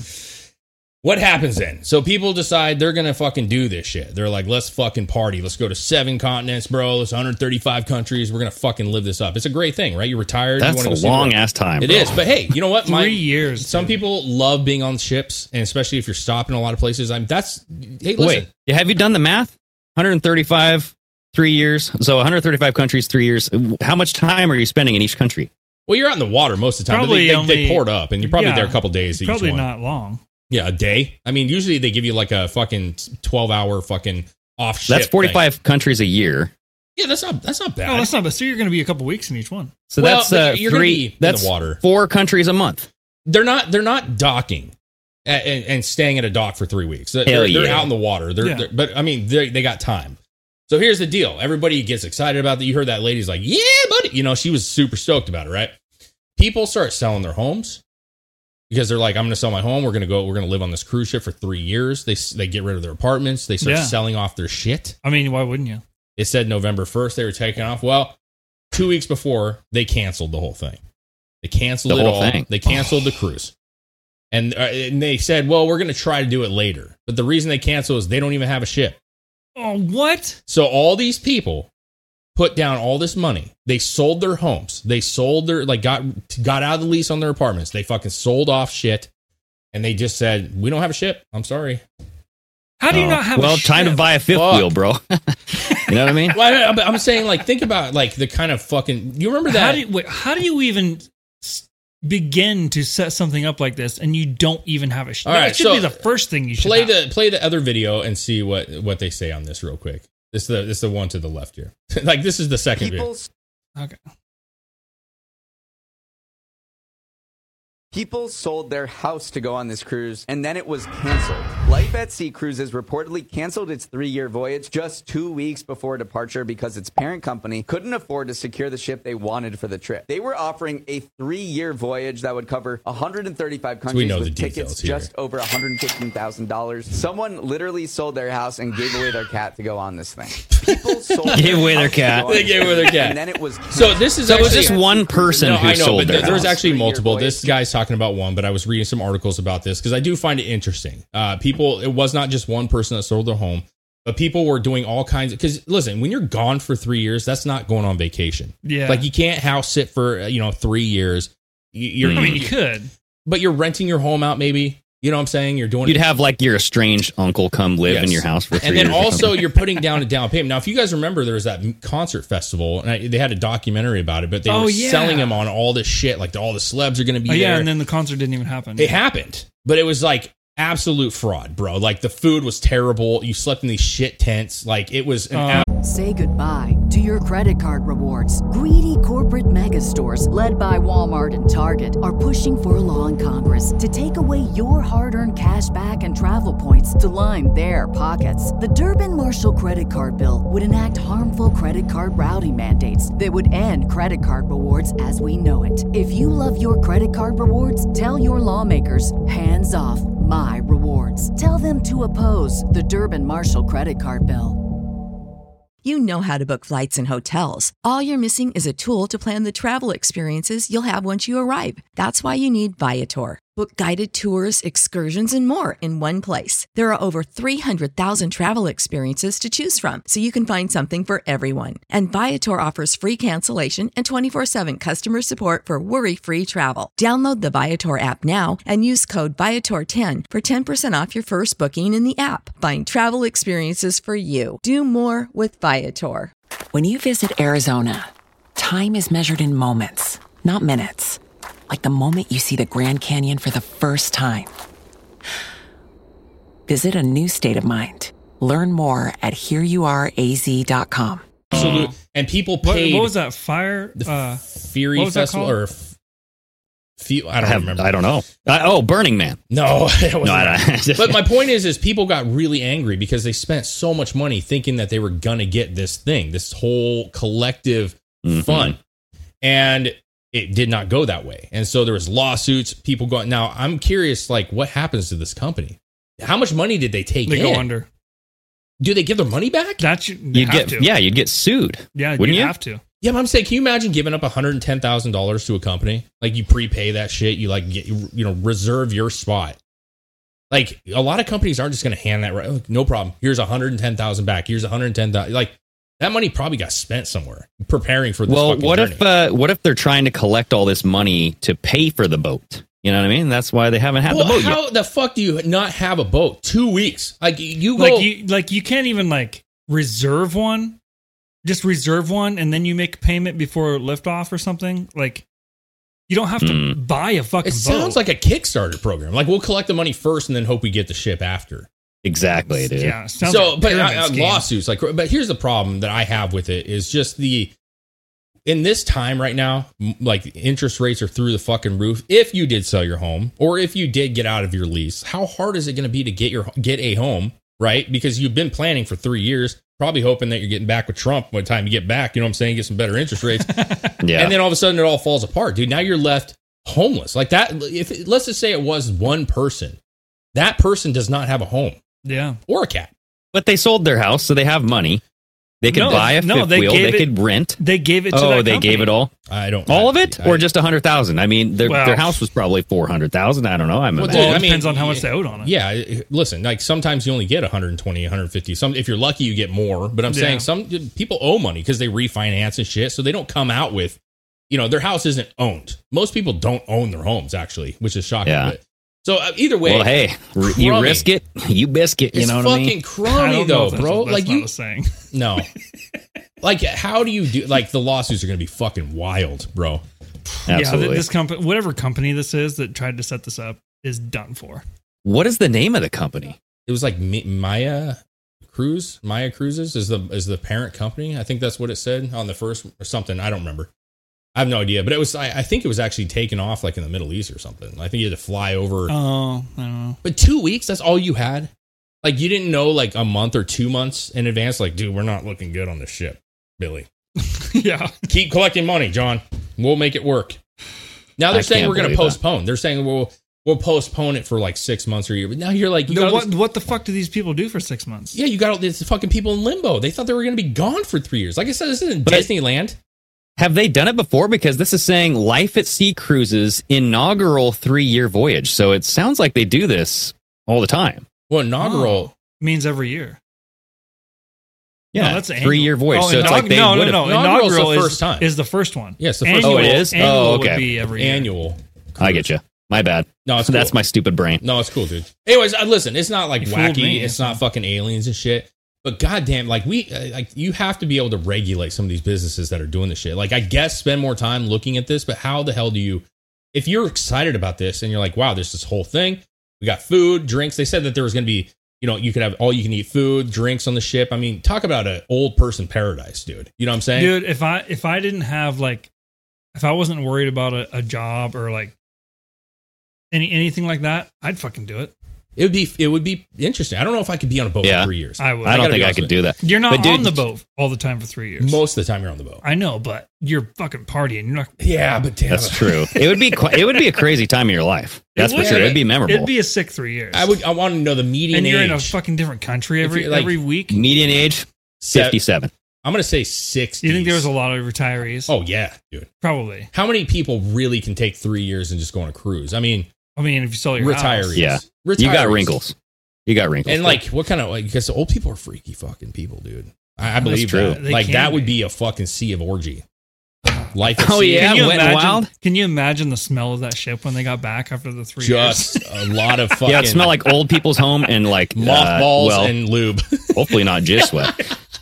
What happens then? So people decide they're gonna fucking do this shit. They're like, let's fucking party. Let's go to seven continents, bro. Let's one hundred thirty-five countries. We're gonna fucking live this up. It's a great thing, right? You're retired. you That's wanna a go see the world. long ass time. It bro. is, but hey, you know what? My- Three years. Some people love being on ships, and especially if you're stopping a lot of places. I'm that's hey, listen. Wait, have you done the math? one hundred thirty-five, three years. So one hundred thirty-five countries, three years. How much time are you spending in each country? Well, you're out in the water most of the time. but Probably they, they, only- they port up, and you're probably Yeah. there a couple days. Each Probably one. not long. Yeah, a day. I mean, usually they give you like a fucking twelve hour fucking off ship. That's forty-five countries a year. thing. Yeah, that's not that's not bad. Oh, that's not bad. So you're going to be a couple weeks in each one. So Well, that's but uh, you're gonna be three. in the That's water. four countries a month. they're not they're not docking and, and, and staying at a dock for three weeks. They're, Hell they're yeah. out in the water. They're, Yeah. they're but I mean they they got time. So here's the deal. Everybody gets excited about that. You heard that lady's like, yeah, buddy. You know, she was super stoked about it, right? People start selling their homes. because they're like, I'm going to sell my home. We're going to go. We're going to live on this cruise ship for three years. They they get rid of their apartments. They start Yeah. selling off their shit. I mean, why wouldn't you? It said November first they were taking off. Well, two weeks before they canceled the whole thing. They canceled The it whole all. thing. They canceled the cruise, and uh, and they said, well, we're going to try to do it later. But the reason they canceled is they don't even have a ship. Oh, what? So all these people put down all this money. They sold their homes. They sold their, like, got got out of the lease on their apartments. They fucking sold off shit. And they just said, we don't have a ship. I'm sorry. How do you Oh. not have well, a time to ship? buy a fifth Fuck. wheel, bro. You know what I mean? Well, I'm, I'm saying, like, think about, like, the kind of fucking, you remember that? How do you, wait, how do you even s- begin to set something up like this and you don't even have a ship? All That right, should so be the first thing you should play have. the play the other video and see what, what they say on this real quick. This is the, this is the one to the left here. Like, this is the second video. Okay. People sold their house to go on this cruise, and then it was canceled. Life at Sea Cruises reportedly canceled its three-year voyage just two weeks before departure because its parent company couldn't afford to secure the ship they wanted for the trip. They were offering a three-year voyage that would cover one hundred thirty-five So we countries know the with details tickets here. just over one hundred fifteen thousand dollars. Someone literally sold their house and gave away their cat to go on this thing. People sold Gave away their house to go cat. on They this gave away their thing, cat. And then it was So this is So it was actually, just one person no, who I know, sold but their there, there was house. actually Three-year multiple. voyage. This guy's talking about one, but I was reading some articles about this because I do find it interesting. Uh, people, it was not just one person that sold their home, but people were doing all kinds of. Because listen, when you're gone for three years, that's not going on vacation. Yeah. Like you can't house sit for uh, you know three years. You- You're, I mean, you could. but you're renting your home out. Maybe you know what I'm saying. You're doing. You'd it. have like your estranged uncle come live Yes. in your house for three and then years or also something. you're putting down a down payment. Now, if you guys remember, there was that concert festival, and I, they had a documentary about it, but they Oh, were yeah. selling them on all this shit, like all the celebs are going to be Oh, yeah, there. and then the concert didn't even happen. It happened, but it was like absolute fraud, bro. Like the food was terrible. You slept in these shit tents. Like it was an Uh, ab- Say goodbye to your credit card rewards. Greedy corporate mega stores, led by Walmart and Target, are pushing for a law in Congress to take away your hard-earned cash back and travel points to line their pockets. The Durbin-Marshall credit card bill would enact harmful credit card routing mandates that would end credit card rewards as we know it. If you love your credit card rewards, tell your lawmakers, hands off my rewards. Tell them to oppose the Durbin-Marshall credit card bill. You know how to book flights and hotels. All you're missing is a tool to plan the travel experiences you'll have once you arrive. That's why you need Viator. Book guided tours, excursions, and more in one place. There are over three hundred thousand travel experiences to choose from, so you can find something for everyone. And Viator offers free cancellation and twenty-four seven customer support for worry-free travel. Download the Viator app now and use code Viator ten for ten percent off your first booking in the app. Find travel experiences for you. Do more with Viator. When you visit Arizona, time is measured in moments, not minutes. Like the moment you see the Grand Canyon for the first time. Visit a new state of mind. Learn more at here you are a z dot com. absolute. And people What, paid. what was that? Fire? The Uh, Fury what was that Festival called? or f- Fe- I don't I have- remember. I don't know. I, oh, Burning Man. No, it wasn't No, I that. don't- But my point is, is people got really angry because they spent so much money thinking that they were gonna get this thing, this whole collective Mhm. fun, and it did not go that way. And so there was lawsuits. People going. Now I'm curious, like, what happens to this company? How much money did they take? they in? go under. Do they give their money back? That you, You'd have get to. yeah, you'd get sued. yeah, wouldn't you you? have to. Yeah, but I'm saying, can you imagine giving up one hundred ten thousand dollars to a company? Like you prepay that shit, you like get, you know, reserve your spot. Like a lot of companies aren't just going to hand that right. Oh, no problem. Here's one hundred ten thousand back. Here's one hundred ten thousand. Like that money probably got spent somewhere preparing for this. Well, fucking what journey. if uh, what if they're trying to collect all this money to pay for the boat? You know what I mean? That's why they haven't had Well, the boat how yet. the fuck do you not have a boat? Two weeks. Like you go. Like you, like you can't even like reserve one. Just reserve one, and then you make payment before liftoff or something. Like you don't have to Mm. buy a fucking it boat. sounds like a Kickstarter program. Like we'll collect the money first and then hope we get the ship after. Exactly, dude. yeah. Sounds so like a but pyramid uh, uh, scheme. lawsuits like but here's the problem that I have with it is just the in this time right now, m- like interest rates are through the fucking roof. If you did sell your home or if you did get out of your lease, how hard is it going to be to get your get a home, right? Because you've been planning for three years, probably hoping that you're getting back with Trump by the time you get back, you know what I'm saying, get some better interest rates. Yeah. And then all of a sudden it all falls apart, dude. Now you're left homeless like that. If let's just say it was one person, that person does not have a home. Yeah. Or a cat. But they sold their house, so they have money. They could No, buy a no, fifth they wheel. gave They it- could rent. They gave it to Oh, that they company. gave it all. I don't. All I, of it, I, or just a hundred thousand? I mean, their Well- their house was probably four hundred thousand. I don't know. I'm Well, imagining. Well, it I mean, depends on how much they owed on it. Yeah, it- listen, like sometimes you only get one hundred twenty, one hundred fifty. Some if you're lucky you get more, but I'm Yeah. saying some people owe money because they refinance and shit, so they don't come out with, you know, their house isn't owned. Most people don't own their homes actually, which is shocking. Yeah. But, so uh, either way, Well, hey, r- you crummy. risk it, you biscuit. You It's know what fucking I mean? I crummy don't know though, if that's- bro. that's Like not you, a saying. no, like how do you do? Like the lawsuits are going to be fucking wild, bro. Yeah, Absolutely. th- this company, whatever company this is that tried to set this up, is done for. What is the name of the company? It was like Mi- Maya Cruise, Maya Cruises is the is the parent company. I think that's what it said on the first or something. I don't remember. I have no idea, but it was. I, I think it was actually taken off like in the Middle East or something. I think you had to fly over. Oh, I don't know. But two weeks, that's all you had. Like you didn't know like a month or two months in advance. Like, dude, we're not looking good on this ship, Billy. Yeah. Keep collecting money, John. We'll make it work. Now they're I saying can't we're going to believe that. postpone. They're saying we'll we'll postpone it for like six months or a year. But now you're like, you No, got what what the fuck do these people do for six months? yeah, you got all these fucking people in limbo. They thought they were going to be gone for three years. Like I said, this isn't But- Disneyland. Have they done it before? Because this is saying Life at Sea Cruises inaugural three year voyage. So it sounds like they do this all the time. Well, inaugural. Oh, means every year. Yeah, No, that's an three year annual. voyage. Oh, so it's inaug- like they no, no, would no. have. Inaugural's the Inaugural first is, time. is the first one. Yes, the first Annual, Oh, it is? Annual Oh, would okay. be every year. Annual. I get you. My bad. No, it's That's cool. my stupid brain. No, it's cool, dude. Anyways, uh, listen, it's not like You fooled wacky. me. It's not fucking aliens and shit. But goddamn, like we, uh, like you have to be able to regulate some of these businesses that are doing this shit. Like I guess spend more time looking at this, but how the hell do you, if you're excited about this and you're like, wow, there's this whole thing. We got food, drinks. They said that there was going to be, you know, you could have all you can eat food, drinks on the ship. I mean, talk about an old person paradise, dude. You know what I'm saying? Dude, if I if I didn't have like if I wasn't worried about a, a job or like any anything like that, I'd fucking do it. It would be, it would be interesting. I don't know if I could be on a boat Yeah. for three years. I would. I don't gotta be think I honest could with do that. You're not But dude, on the boat all the time for three years. Most of the time you're on the boat. I know, but you're fucking partying. You're not. Yeah, but damn, That's true. It would be qu- it would be a crazy time of your life. That's It for would sure. be. It'd be memorable. It'd be a sick three years. I would. I want to know the median and you're age. in a fucking different country If every you're, like, every week. Median age Se- fifty-seven. I'm gonna say sixty. You think there was a lot of retirees? Oh yeah, dude. Probably. How many people really can take three years and just go on a cruise? I mean, I mean, if you sell your retirees. house. Yeah. Retirees. You got wrinkles. You got wrinkles. And like, what kind of like? Because old people are freaky fucking people, dude. I, I believe true. that. They Like can that would be. be a fucking sea of orgy. Life. At Oh, sea. yeah? Can you Wet and imagine? Wild? Can you imagine the smell of that ship when they got back after the three years? Just a lot of fucking yeah, it smelled like old people's home and like mothballs uh, well, and lube. hopefully not jizz sweat.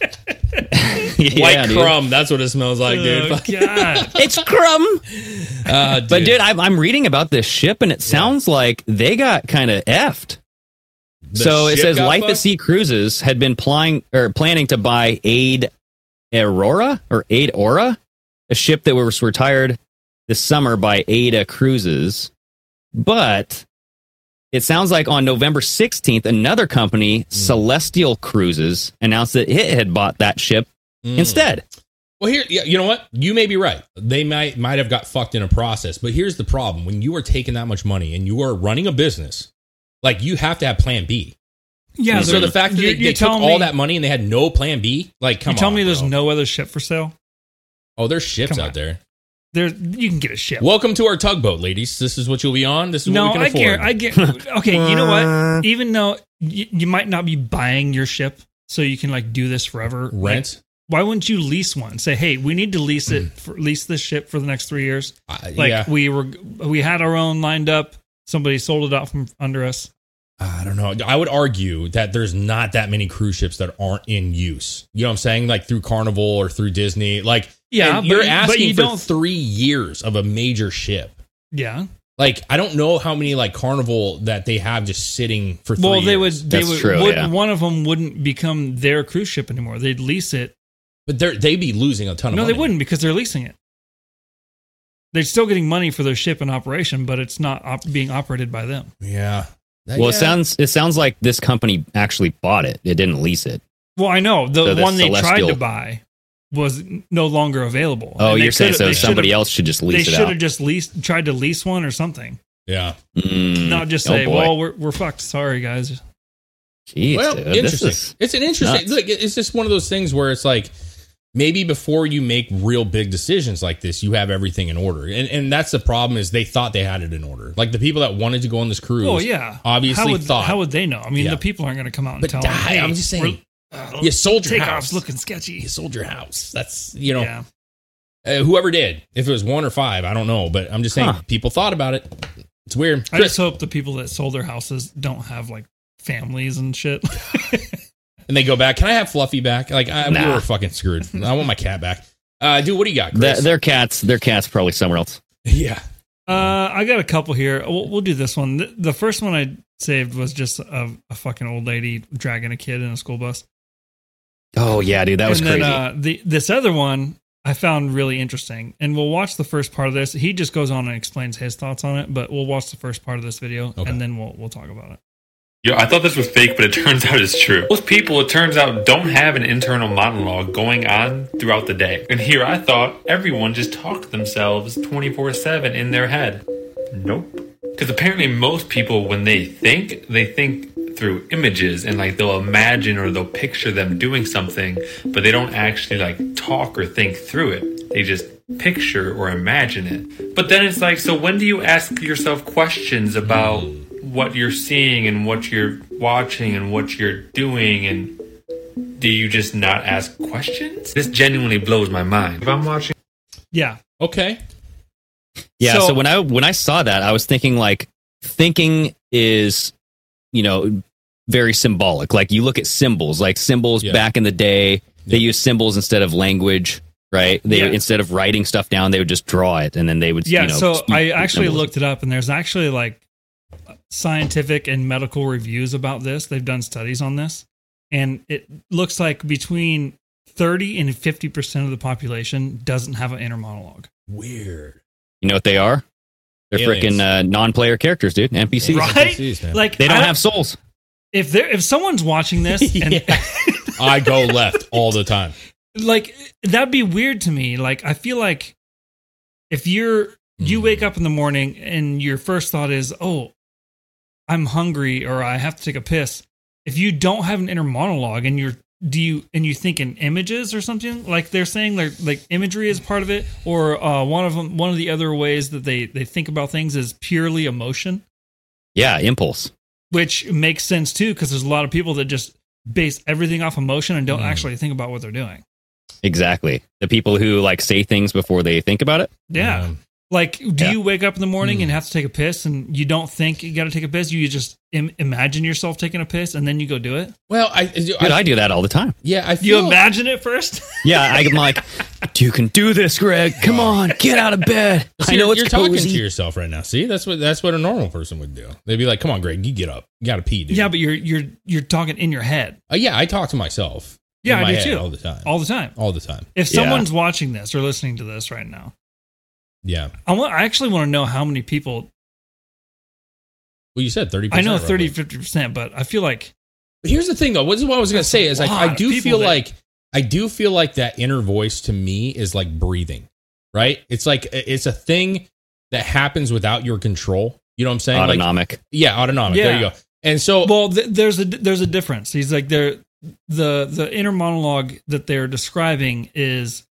yeah, White dude. crumb. That's what it smells like, dude. Oh, God. It's crumb. Uh, But dude, I'm, I'm reading about this ship and it sounds like they got kind of effed. the So it ship says got Life fucked? at Sea Cruises had been plying or planning to buy Aid Aurora or Aid Aura, a ship that was retired this summer by Ada Cruises. But it sounds like on November sixteenth, another company, Mm. Celestial Cruises, announced that it had bought that ship Mm. instead. Well, here, yeah, you know what? You may be right. They might might have got fucked in a process. But here's the problem: when you are taking that much money and you are running a business, like you have to have Plan B. Yeah. so there- the fact that you- they, you they took tell all me- that money and they had no Plan B, like come you tell on, me there's bro. no other ship for sale. Oh, there's ships Come out on. there. There, you can get a ship. Welcome to our tugboat, ladies. This is what you'll be on. This is no, what we can I afford. get, I get. Okay, you know what? Even though you, you might not be buying your ship, so you can like do this forever. Rent. Like, why wouldn't you lease one? Say, hey, we need to lease it, for, lease this ship for the next three years. Uh, Like yeah. we were, we had our own lined up. Somebody sold it out from under us. I don't know. I would argue that there's not that many cruise ships that aren't in use. You know what I'm saying? Like through Carnival or through Disney. Like, Yeah, and but- you're but asking you for don't- three years of a major ship. Yeah. Like, I don't know how many like Carnival that they have just sitting for three Well, they would. years. They That's would. true, would yeah. One of them wouldn't become their cruise ship anymore. They'd lease it. But they're, they'd be losing a ton of No, money. they wouldn't because they're leasing it. They're still getting money for their ship in operation, but it's not op- being operated by them. Yeah. Well, Yeah. it sounds it sounds like this company actually bought it. It didn't lease it. Well, I know the So the one they tried Celestial- to buy. was no longer available. Oh, And they you're saying coulda- so they somebody should've- else should just They lease it should out. have just leased, tried to lease one or something. Yeah. Mm. Not just Oh, say, boy. well, we're we're fucked. Sorry, guys. Jeez, well, dude, this interesting. is It's an interesting. nuts. Look, it's just one of those things where it's like maybe before you make real big decisions like this, you have everything in order, and and that's the problem is they thought they had it in order. Like the people that wanted to go on this cruise, Oh yeah, obviously how would, thought. How would they know? I mean, Yeah. the people aren't going to come out and But tell die, them. Hey, I'm just saying, we're- uh, you sold your takeoff's house. looking sketchy. You sold your house. That's you know, Yeah. uh, whoever did. If it was one or five, I don't know, but I'm just saying Huh. people thought about it. It's weird. I Chris, just hope the people that sold their houses don't have like families and shit. and they go back. Can I have Fluffy back? Like I, Nah. we were fucking screwed. I want my cat back. Uh, dude, what do you got, Their, Chris? their cats, their cats probably somewhere else. yeah. Uh, I got a couple here. We'll, we'll do this one. The, the first one I saved was just a, a fucking old lady dragging a kid in a school bus. Oh yeah, dude, that was and crazy. then uh, the this other one I found really interesting, and we'll watch the first part of this. He just goes on and explains his thoughts on it, but we'll watch the first part of this video, Okay. and then we'll we'll talk about it. Yo, I thought this was fake, but it turns out it's true. Most people, it turns out, don't have an internal monologue going on throughout the day. And here I thought everyone just talked to themselves twenty-four seven in their head. Nope. Because apparently most people, when they think, they think through images and like they'll imagine or they'll picture them doing something, but they don't actually like talk or think through it. They just picture or imagine it. But then it's like, so when do you ask yourself questions about what you're seeing and what you're watching and what you're doing, and do you just not ask questions? This genuinely blows my mind. If I'm watching, Yeah. Okay. Yeah, so, So- when I when I saw that, I was thinking like thinking is, you know, very symbolic. Like you look at symbols, like symbols Yeah. back in the day, they Yeah. use symbols instead of language, right? They Yeah. instead of writing stuff down, they would just draw it, and then they would. Yeah, you know, so speak I actually symbols. looked it up, and there's actually like scientific and medical reviews about this. They've done studies on this, and it looks like between thirty and fifty percent of the population doesn't have an inner monologue. Weird. You know what they are? They're Aliens. freaking uh, non-player characters, dude. N P Cs. Right? N P Cs, man. Like They don't I have souls. if there if someone's watching this and Yeah. I go left all the time. like that'd be weird to me. Like I feel like if you're you wake up in the morning and your first thought is, "Oh, I'm hungry," or "I have to take a piss." If you don't have an inner monologue and you're do you and you think in images or something, like they're saying like like imagery is part of it, or uh, one of them one of the other ways that they they think about things is purely emotion, Yeah, impulse. which makes sense too because there's a lot of people that just base everything off emotion and don't Mm. actually think about what they're doing. Exactly. The people who like say things before they think about it. Yeah. Um, Like, do Yeah. you wake up in the morning Hmm. and have to take a piss and you don't think you got to take a piss? You just Im- imagine yourself taking a piss and then you go do it? well, I, Dude, I do that all the time. yeah, I You feel imagine it first? Yeah, I'm like, you can do this, Greg. Come on, get out of bed. See, I know you're, it's you're talking cozy. to yourself right now. See, that's what that's what a normal person would do. They'd be like, "Come on, Greg, you get up. You got to pee, dude." Yeah, but you're you're you're talking in your head. Uh, yeah, I talk to myself. Yeah, in my I do head too. all the time. All the time. all the time. If Yeah. someone's watching this or listening to this right now, Yeah. I want I actually want to know how many people. Well, you said thirty. I know thirty, fifty percent, but I feel like But here's the thing, though. What is what I was going to say is like lot I of do people feel that- like I do feel like that inner voice to me is like breathing, right? It's like it's a thing that happens without your control. You know what I'm saying? Like, Autonomic. yeah, autonomic. There you Yeah. go. And so, well, th- there's a there's a difference. He's like they're the the inner monologue that they're describing is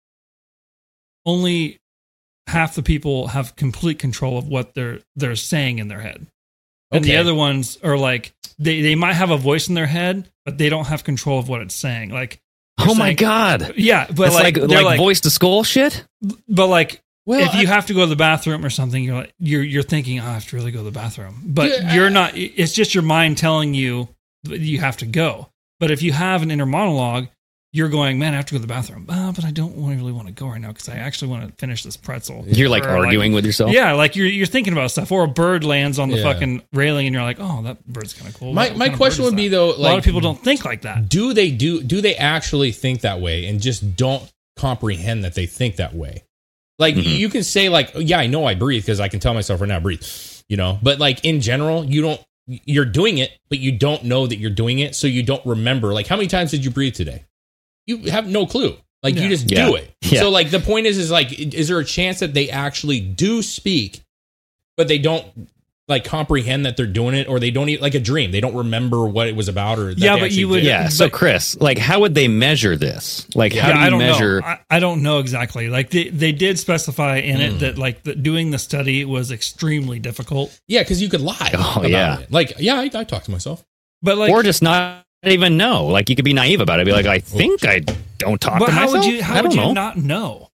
only half the people have complete control of what they're they're saying in their head, and the Okay. other ones are like they they might have a voice in their head, but they don't have control of what it's saying. Like, they're Oh my saying- god. yeah, but It's like like they're like, like, voice to skull shit. but like. well, if you I- have to go to the bathroom or something, you're like, you're you're thinking, oh, I have to really go to the bathroom, but Yeah, you're I- not. It's just your mind telling you that you have to go. But if you have an inner monologue, you're going, man, I have to go to the bathroom, uh, but I don't really want to go right now because I actually want to finish this pretzel. You're like Or, arguing with yourself. Yeah, like you're you're thinking about stuff, or a bird lands on the Yeah. fucking railing, and you're like, oh, that bird's kind of cool. My- What my kind of question bird is would be, that? though, a lot like- of people don't think like that. do they do do they actually think that way and just don't comprehend that they think that way? Like Mhm. you can say like, yeah, I know I breathe because I can tell myself right now, breathe, you know. But like in general, you don't. You're doing it, but you don't know that you're doing it, so you don't remember. Like, how many times did you breathe today? You have no clue. Like Yeah. you just Yeah. do it. Yeah. So like the point is, is like, is there a chance that they actually do speak, but they don't like comprehend that they're doing it, or they don't even like a dream? They don't remember what it was about, or that Yeah, they but actually you would- did. Yeah. So, Chris, like, how would they measure this? Like, how Yeah, do you I don't measure? know. I, I don't know exactly. Like they, they did specify in Hmm. it that like the, doing the study was extremely difficult. Yeah, because you could lie. Oh, about yeah. it. Like yeah, I, I talk to myself. But like, or just not even know? Like, you could be naive about it. Be like, I think I don't talk but to how myself. would you? I How don't would you know. not know?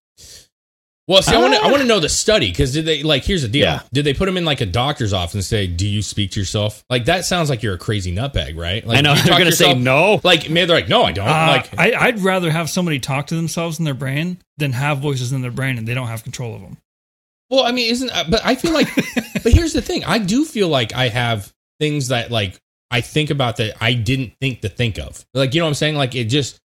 Well, see, I want to Ah. I want to know the study, because did they like? Here's the deal. Yeah. Did they put them in like a doctor's office and say, "Do you speak to yourself?" Like that sounds like you're a crazy nutbag, right? Like I know you they're talk going to say yourself- no. Like maybe they're like, "No, I don't." Uh, like I, I'd rather have somebody talk to themselves in their brain than have voices in their brain and they don't have control of them. well, I mean, isn't? But I feel like. But here's the thing. I do feel like I have things that like I think about that I didn't think to think of. Like you know what I'm saying? Like it just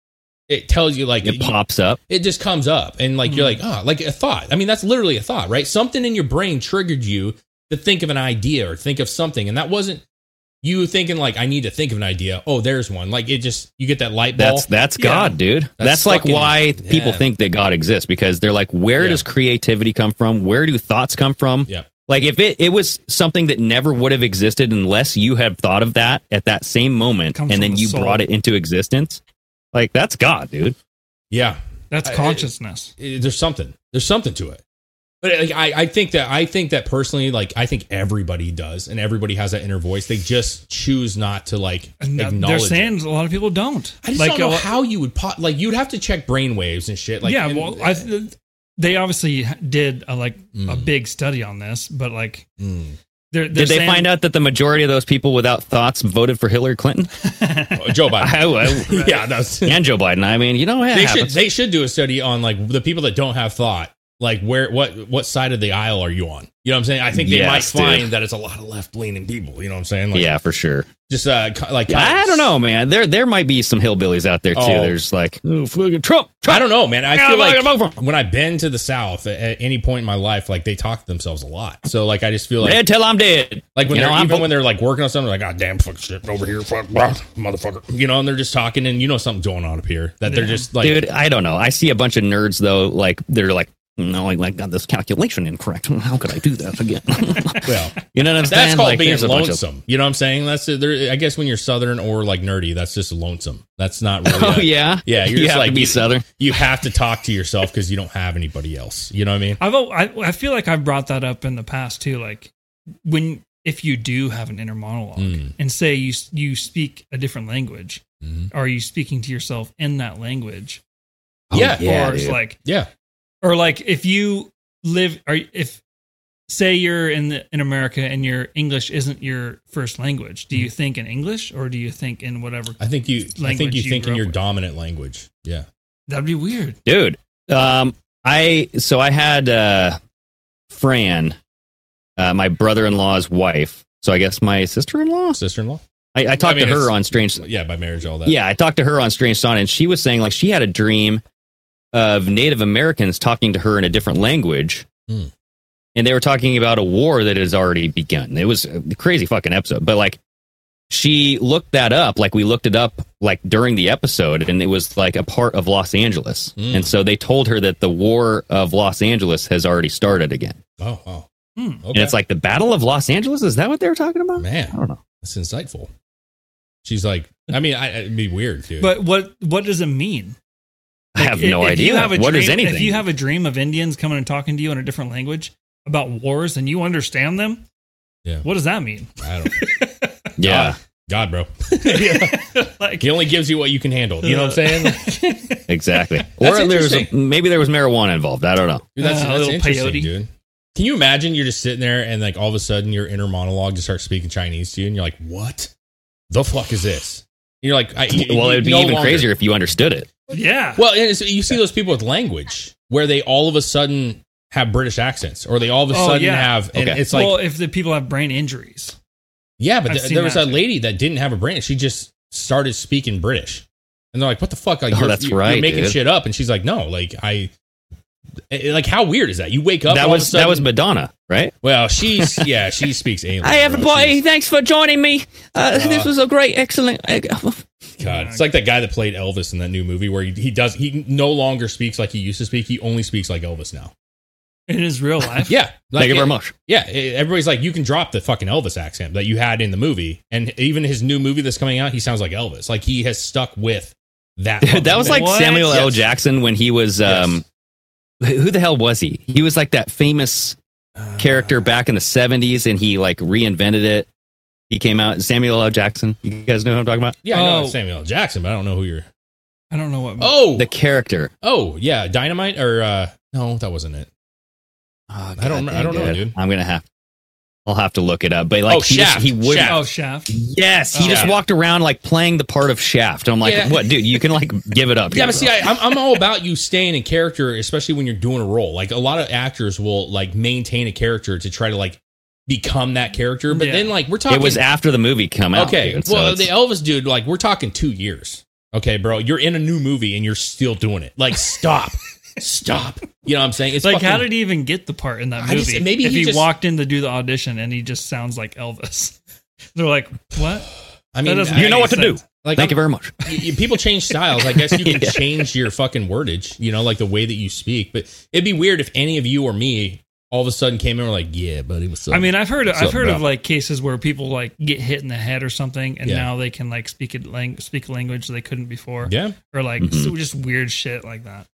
it tells you like It pops up. it just comes up, and like you're like, Mm. oh, like a thought. I mean, that's literally a thought, right? Something in your brain triggered you to think of an idea or think of something, and that wasn't you thinking like, I need to think of an idea. Oh, there's one. Like it just you get that light bulb. That's that's Yeah. God, dude. That's, That's like fucking- why people yeah. think that God exists, because they're like, where Yeah. does creativity come from? Where do thoughts come from? Yeah. Like if it, it was something that never would have existed unless you had thought of that at that same moment, Comes and from then the you soul. brought it into existence. Like that's God, dude. Yeah, That's I- consciousness. it- there's something. There's something to it. But like, I, I think that I think that personally, like I think everybody does, and everybody has that inner voice. They just choose not to like And they're acknowledge. it. saying a lot of people don't. I just like, don't know uh, how you would pot. Like you'd have to check brain waves and shit. Like yeah, and- well, I, they obviously did a, like a Mm. big study on this, but like, Mm. they're, they're Did they saying, find out that the majority of those people without thoughts voted for Hillary Clinton? Oh, Joe Biden. I- I- yeah, that's. and Joe Biden. I mean, you know, it They should happens. they should do a study on like the people that don't have thought. Like where what what side of the aisle are you on? You know what I'm saying? I think they Yes, might find dude. that it's a lot of left leaning people. You know what I'm saying? Like, yeah, for sure. Just uh, co- like I don't know, man. There there might be some hillbillies out there too. Oh. There's like oh, fucking Trump. I don't know, man. I Yeah, feel like I'm over. when I've been to the South at, at any point in my life, like they talk to themselves a lot. So like I just feel like Dead till I'm dead. like when You know, they're I'm even vo- when they're like working on something, like God damn, fuck shit over here, fuck blah, motherfucker. You know, and they're just talking, and you know something's going on up here that they're Yeah. just like, Dude, I don't know. I see a bunch of nerds though. Like they're like, no, I like got this calculation incorrect. How could I do that again? well, You know what I'm saying? that's called Like, being there's a bunch of- lonesome. You know what I'm saying? That's there. I guess when you're Southern or like nerdy, that's just lonesome. That's not really. Oh a- yeah, yeah. You're you just have like to be you, Southern. you have to talk to yourself because you don't have anybody else. You know what I mean? I've, al- I, I feel like I've brought that up in the past too. Like when, if you do have an inner monologue Mm. and say you, you speak a different language, Mhm. are you speaking to yourself in that language? Oh, Yeah. yeah, or it's dude. like, Yeah. or like if you live, or if say you're in the, in America and your English isn't your first language, do you think in English or do you think in whatever? I think you. I think Language you you think in grew your up with. dominant language. Yeah. That'd be weird. dude. Um, I so I had uh, Fran, uh, my brother-in-law's wife. So I guess my sister-in-law. Sister-in-law. I, I talked I mean, to her it's- on Strange. Yeah, by marriage, all that. Yeah, I talked to her on Strange Dawn, and she was saying like she had a dream of Native Americans talking to her in a different language, Hmm. and they were talking about a war that has already begun. It was a crazy fucking episode, but like she looked that up, like we looked it up like during the episode, and it was like a part of Los Angeles, Hmm. and so they told her that the war of Los Angeles has already started again, Oh, oh. Hmm. Okay. and it's like the Battle of Los Angeles. Is that what they were talking about? man, I don't know. that's insightful. She's like, I mean, I, it'd be weird, dude. But what, what does it mean? I have If- no if idea. You have a What dream, is anything? If you have a dream of Indians coming and talking to you in a different language about wars and you understand them, Yeah. what does that mean? I don't. yeah, God, bro. Like, He only gives you what you can handle. You know what I'm saying? exactly. That's Or there was interesting. maybe there was marijuana involved. I don't know. Dude, that's Uh, a that's little interesting, peyote. dude. Can you imagine you're just sitting there and like all of a sudden your inner monologue just starts speaking Chinese to you, and you're like, "What the fuck is this?" And you're like, I, you, Well, you it'd be no even longer- crazier if you understood it. yeah. Well, and it's, you see those people with language where they all of a sudden have British accents, or they all of a Oh, sudden yeah. have, and Okay. it's like, well, if the people have brain injuries. yeah, but I've th- seen there was that a too. lady that didn't have a brain. She just started speaking British, and they're like, "What the fuck?" Like, Oh, you're, that's you're, right, you're making dude. shit up, and she's like, "No, like I." Like, how weird is that? You wake up. That all was of a sudden, that was Madonna, right? Well, she's yeah, she speaks alien. Hey, bro. everybody! She's- Thanks for joining me. Uh, Uh, this was a great, excellent. uh, God, it's like that guy that played Elvis in that new movie where he, he does he no longer speaks like he used to speak. He only speaks like Elvis now. In his real life? Yeah. Like, Thank you very it- much. Yeah. it- everybody's like, you can drop the fucking Elvis accent that you had in the movie. And even his new movie that's coming out, he sounds like Elvis. Like, he has stuck with that. that was like What? Samuel L. Yes. Jackson when he was. Um, Who the hell was he? He was like that famous character back in the seventies, and he like reinvented it. He came out. Samuel L. Jackson. You guys know who I'm talking about? Yeah, I know Oh. it's Samuel L. Jackson, but I don't know who you're. I don't know what. Oh, The character. oh, yeah, Dynamite or uh no, that wasn't it. Oh, I don't- God I don't dang, know, dude. I'm gonna have. I'll have to look it up. But like Oh, he just, Shaft. he would. Shaft. Oh, Shaft. Yes, he Oh. just walked around like playing the part of Shaft. And I'm like, Yeah. what, dude? You can like give it up. Yeah, here, but see, bro. I, I'm I'm all about you staying in character, especially when you're doing a role. Like, a lot of actors will like maintain a character to try to like become that character, but Yeah. then like we're talking. it was after the movie come out. Okay, dude, so well, it's- the Elvis dude, like, we're talking two years. Okay, bro, you're in a new movie and you're still doing it. Like, stop, stop. You know what I'm saying? It's Like, fucking, how did he even get the part in that I movie? just- maybe if he he, just- walked in to do the audition and he just sounds like Elvis, they're like, "What?" I mean, that doesn't I- you know what to do. Like, Thank you I'm- very much. you- you- people change styles. I guess you can Yeah. change your fucking wordage, you know, like the way that you speak. But it'd be weird if any of you or me all of a sudden came in and were like, yeah, buddy, what's up? I mean, I've heard What's I've up, heard bro? of like cases where people like get hit in the head or something, and Yeah. now they can like speak a lang- speak a language they couldn't before. Yeah. or like Mhm. so just weird shit like that.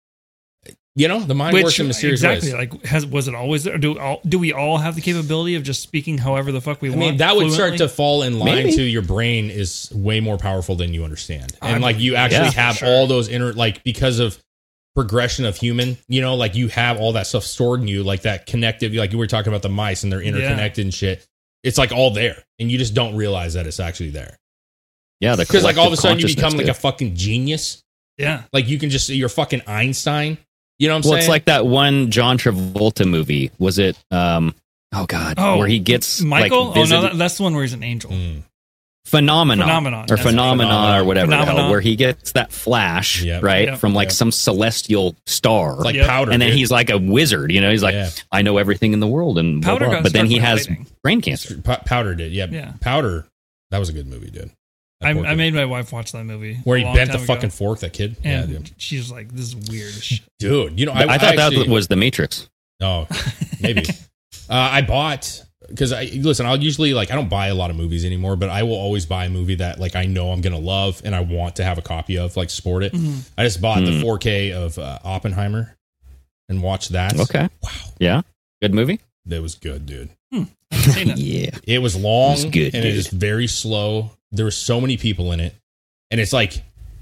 You know, the mind works in mysterious exactly ways. like has was it always there? Do all, do we all have the capability of just speaking however the fuck we I want? mean, that would start fluently? to fall in line Maybe. to your brain is way more powerful than you understand. And I like mean, you actually yeah, have sure. all those inner, like, because of progression of human, you know, like you have all that stuff stored in you, like that connective, like you were talking about the mice and they're interconnected and shit. It's like all there. And you just don't realize that it's actually there. Yeah, the Because like all of a collective sudden you become consciousness, like a dude. fucking genius. Yeah, Like you can just, you're fucking Einstein. You know what I'm Well, saying? it's like that one John Travolta movie. Was it? Um, oh God, Oh, where he gets Michael. Like, oh visited- no, that, that's the one where he's an angel. Mm. Phenomenon, Phenomenon, or that's right. phenomenon, or whatever the Phenomenon. hell, where he gets that flash, Yep. right, Yep. from like Yep. some celestial star, It's like Yep. powder. and then dude. he's like a wizard. You know, he's like, Yeah. I know everything in the world, and blah, Powder blah. got but then stuck he with has writing. brain cancer. Pow- Powder did. Yeah. Yeah. Powder. That was a good movie, dude. That I, poor I kid. made my wife watch that movie where a he long bent the time ago, fucking fork, that kid. and yeah, dude. she was like, "This is weird as shit." Dude, you know, I, I, I thought actually, that was the Matrix. Oh, maybe. uh, I bought because I listen. I'll usually like I don't buy a lot of movies anymore, but I will always buy a movie that like I know I'm gonna love and I want to have a copy of, like sport it. Mhm. I just bought the Mm. four K of uh, Oppenheimer and watched that. Okay, Wow, yeah, good movie. that was good, dude. I've seen it. Yeah, It was long It was good, and it dude. is very slow. There were so many people in it, and it's like,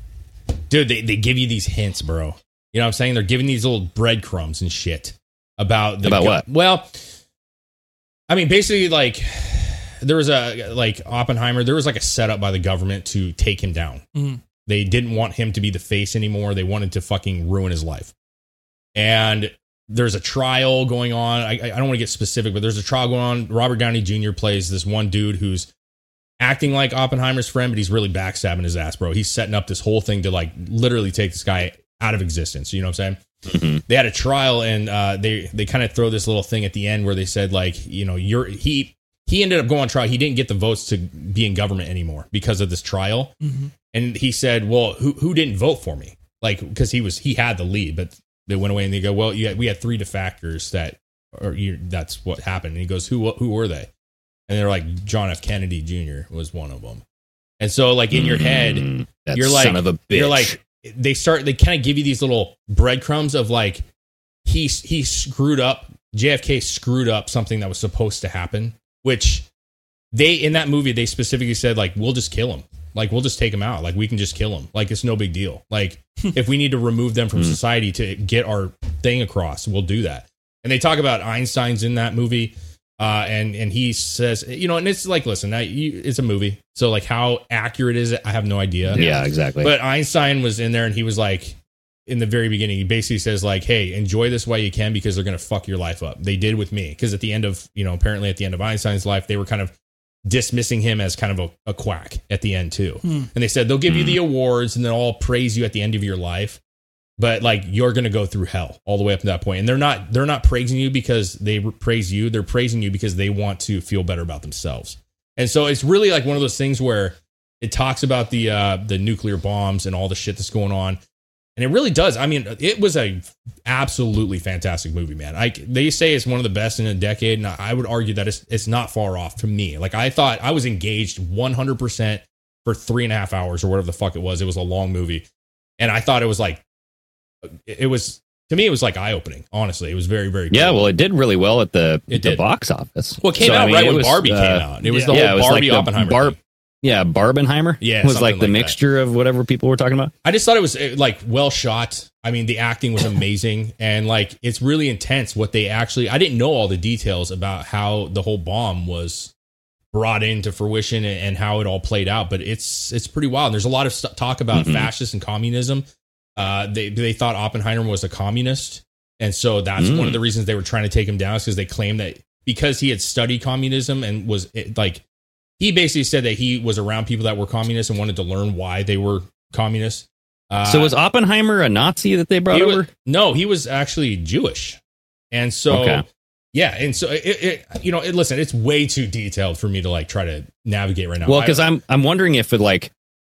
dude, they they give you these hints, bro. You know what I'm saying? They're giving these little breadcrumbs and shit about the About go- what? Well, I mean, basically, like there was a like Oppenheimer. There was like a setup by the government to take him down. Mhm. They didn't want him to be the face anymore. They wanted to fucking ruin his life. And there's a trial going on. I, I don't want to get specific, but there's a trial going on. Robert Downey Junior plays this one dude who's acting like Oppenheimer's friend, but he's really backstabbing his ass, bro. He's setting up this whole thing to like literally take this guy out of existence. You know what I'm saying? Mhm. They had a trial, and uh, they they kind of throw this little thing at the end where they said like, you know, you're he he ended up going on trial. He didn't get the votes to be in government anymore because of this trial. Mhm. And he said, well, who who didn't vote for me? Like, because he was he had the lead, but they went away and they go, well, yeah, we had three defectors that, or you, that's what happened. And he goes, who who were they? And they're like, John F. Kennedy Junior was one of them. And so, like in your head, Mm, that you're like, son of a bitch. you're like, they start, they kind of give you these little breadcrumbs of like, he he screwed up. J F K screwed up something that was supposed to happen, which they in that movie they specifically said like, we'll just kill him. Like, we'll just take him out. Like, we can just kill him. Like, it's no big deal. Like, if we need to remove them from society to get our thing across, we'll do that. And they talk about Einstein's in that movie. Uh, and, and he says, you know, and it's like, listen, I, you, it's a movie. So, like, how accurate is it? I have no idea. yeah, exactly. But Einstein was in there and he was like, in the very beginning, he basically says, like, hey, enjoy this while you can because they're going to fuck your life up. They did with me. Because at the end of, you know, apparently at the end of Einstein's life, they were kind of dismissing him as kind of a, a quack at the end too. Hmm. And they said they'll give you the awards and they'll all praise you at the end of your life. but like you're going to go through hell all the way up to that point. And they're not they're not praising you because they praise you. They're praising you because they want to feel better about themselves. And so it's really like one of those things where it talks about the uh, the nuclear bombs and all the shit that's going on. And it really does. I mean, it was a absolutely fantastic movie, man. I, they say it's one of the best in a decade, and I would argue that it's it's not far off to me. Like, I thought I was engaged one hundred percent for three and a half hours or whatever the fuck it was. It was a long movie. And I thought it was like, it was, to me, it was like eye-opening, honestly. It was very, very cool. Yeah, well, it did really well at the, it the did. box office. Well, it came So, out I mean, right it when was, Barbie uh, came out. It was yeah. the whole yeah, it was Barbie like the Oppenheimer Bar- thing. Yeah, Barbenheimer. Yeah, It was something like the like that. mixture of whatever people were talking about. I just thought it was uh, like well shot. I mean, the acting was amazing, and like it's really intense what they actually. I didn't know all the details about how the whole bomb was brought into fruition and, and how it all played out, but it's it's pretty wild. And there's a lot of st- talk about Mhm. fascists and communism. Uh, they they thought Oppenheimer was a communist, and so that's Mm. one of the reasons they were trying to take him down, is because they claimed that because he had studied communism and was it, like. He basically said that he was around people that were communists and wanted to learn why they were communists. Uh, So was Oppenheimer a Nazi that they brought he over? was- no, he was actually Jewish. And so, Okay. yeah. And so, it, it, you know, it, listen, it's way too detailed for me to like try to navigate right now. Well, I- because I'm I'm wondering if it, like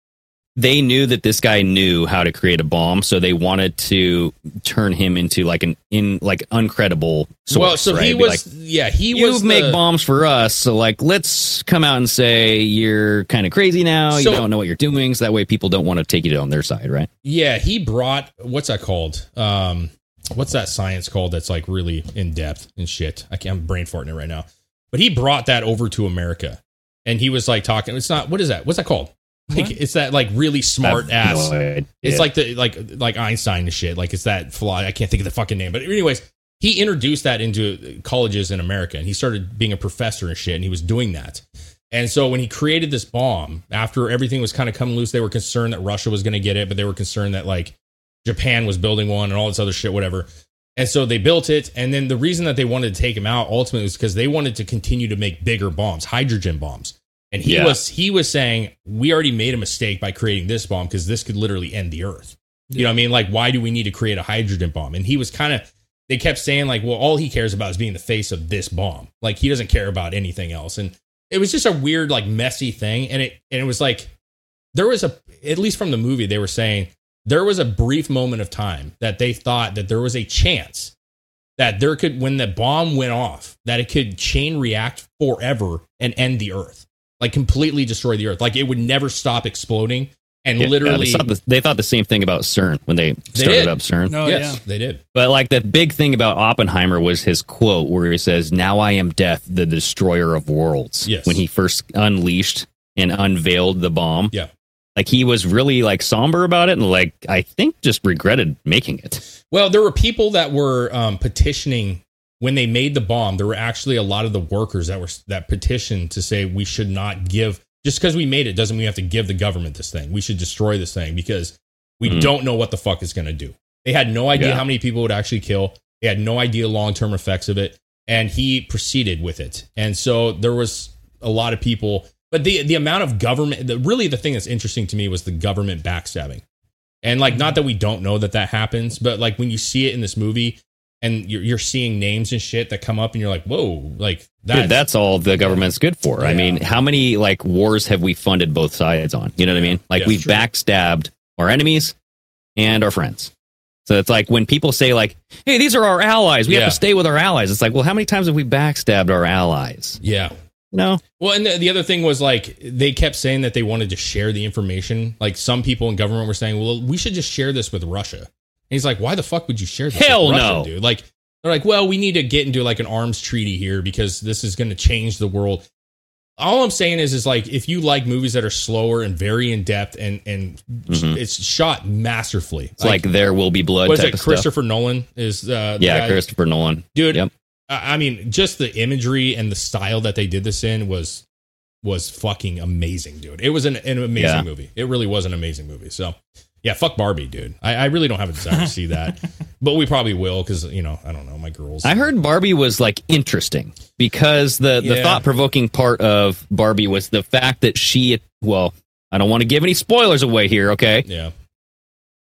they knew that this guy knew how to create a bomb, so they wanted to turn him into like an in like uncredible source. well, so right? he Be was, like, yeah, he you was make the- bombs for us, so like let's come out and say you're kind of crazy now. So- you don't know what you're doing, so that way people don't want to take you on their side, right? Yeah, he brought, what's that called? Um, what's that science called that's like really in depth and shit? I can't, I'm brain farting it right now. But he brought that over to America, and he was like talking. It's not, what is that? What's that called? Like, it's that like really smart I have ass. no idea. It's like the like like Einstein and shit. Like it's that fly. I can't think of the fucking name. But anyways, he introduced that into colleges in America, and he started being a professor and shit. And he was doing that. And so when he created this bomb, after everything was kind of coming loose, they were concerned that Russia was going to get it, but they were concerned that like Japan was building one and all this other shit, whatever. And so they built it. And then the reason that they wanted to take him out ultimately was because they wanted to continue to make bigger bombs, hydrogen bombs. And he Yeah. was he was saying, we already made a mistake by creating this bomb because this could literally end the earth. You know what I mean? Like, why do we need to create a hydrogen bomb? And he was kind of, they kept saying like, well, all he cares about is being the face of this bomb. Like, he doesn't care about anything else. And it was just a weird, like, messy thing. And it and it was like, there was a, at least from the movie, they were saying there was a brief moment of time that they thought that there was a chance that there could, when the bomb went off, that it could chain react forever and end the earth. Like, completely destroy the earth. Like, it would never stop exploding. And Yeah, literally, they, thought the, they thought the same thing about CERN when they started did. up CERN. Oh, yes, yeah. they did. But like the big thing about Oppenheimer was his quote where he says, "Now I am death, the destroyer of worlds." Yes. When he first unleashed and unveiled the bomb. Yeah. Like he was really like somber about it and like I think just regretted making it. Well, there were people that were um, petitioning when they made the bomb. There were actually a lot of the workers that were that petitioned to say we should not give, just because we made it doesn't mean we have to give the government this thing. We should destroy this thing because we Mhm. don't know what the fuck it's going to do. They had no idea Yeah. how many people it would actually kill. They had no idea long-term effects of it. And he proceeded with it. And so there was a lot of people, but the, the amount of government, the, really the thing that's interesting to me was the government backstabbing. And like, not that we don't know that that happens, but like when you see it in this movie and you're, you're seeing names and shit that come up and you're like, whoa, like that. Dude, that's all the government's good for. I Yeah. mean, how many like wars have we funded both sides on? You know what I mean? Like Yeah, we've true. backstabbed our enemies and our friends. So it's like when people say like, "Hey, these are our allies. We Yeah. have to stay with our allies." It's like, well, how many times have we backstabbed our allies? Yeah. No. Well, and the, the other thing was like they kept saying that they wanted to share the information. Like some people in government were saying, well, we should just share this with Russia. And he's like, why the fuck would you share this Hell with Russia, no. dude? Like, they're like, well, we need to get into like an arms treaty here because this is going to change the world. All I'm saying is, is like, if you like movies that are slower and very in depth and, and Mhm. it's shot masterfully. It's like, There Will Be Blood was type it of stuff. Christopher Nolan is, uh, the Yeah, guy- Christopher Nolan. dude. Yep. I I mean, just the imagery and the style that they did this in was was fucking amazing, dude. It was an, an amazing Yeah. movie. It really was an amazing movie. So, yeah, fuck Barbie, dude. I, I really don't have a desire to see that, but we probably will because you know I don't know my girls. I heard Barbie was like interesting because the, the Yeah. thought provoking part of Barbie was the fact that she, well, I don't want to give any spoilers away here, okay? Yeah.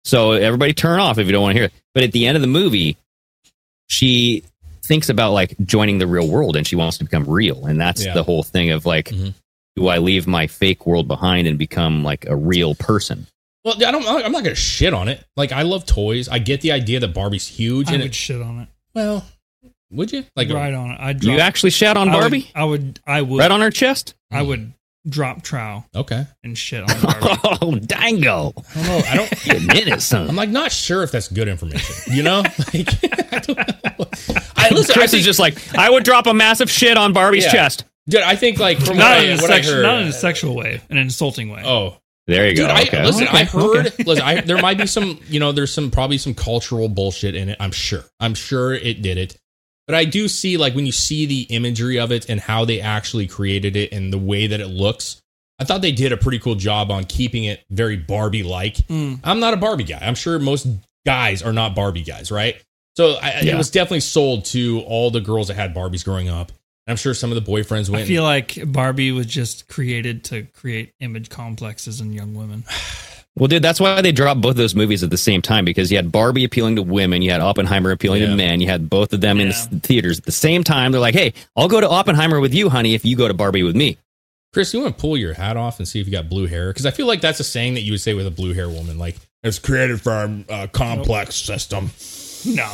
So everybody turn off if you don't want to hear it. But at the end of the movie, she thinks about like joining the real world and she wants to become real. And that's Yeah. the whole thing of like, Mm-hmm. do I leave my fake world behind and become like a real person? Well, I don't. I'm not gonna shit on it. Like, I love toys. I get the idea that Barbie's huge. I and would it, shit on it. well, would you? Like, Right on it. I'd You drop- actually shat on I would- Barbie? I would. I would. Right on her chest? I would drop trow okay. and shit on Barbie. Oh, dango. I don't know. I don't. Admit it, son. I'm like not sure if that's good information. You know, like I don't know. I, listen, Chris I think, is just like, I would drop a massive shit on Barbie's Yeah. chest. dude. I think like from not what, in I, a what I sexual, heard, not in a sexual way, in an insulting way. oh. There you Dude, go. I, Okay. listen, Okay. I heard, Okay. listen, I, there might be some, you know, there's some, probably some cultural bullshit in it. I'm sure. I'm sure it did it. But I do see, like, when you see the imagery of it and how they actually created it and the way that it looks, I thought they did a pretty cool job on keeping it very Barbie-like. Mm. I'm not a Barbie guy. I'm sure most guys are not Barbie guys, right? So I, Yeah. it was definitely sold to all the girls that had Barbies growing up. I'm sure some of the boyfriends went. I feel like Barbie was just created to create image complexes in young women. Well, dude, that's why they dropped both those movies at the same time, because you had Barbie appealing to women, you had Oppenheimer appealing Yeah. to men, you had both of them in Yeah. the theaters at the same time. They're like, hey, I'll go to Oppenheimer with you, honey, if you go to Barbie with me. Chris, you want to pull your hat off and see if you got blue hair? Because I feel like that's a saying that you would say with a blue hair woman. Like, it's created for our uh, complex system. No.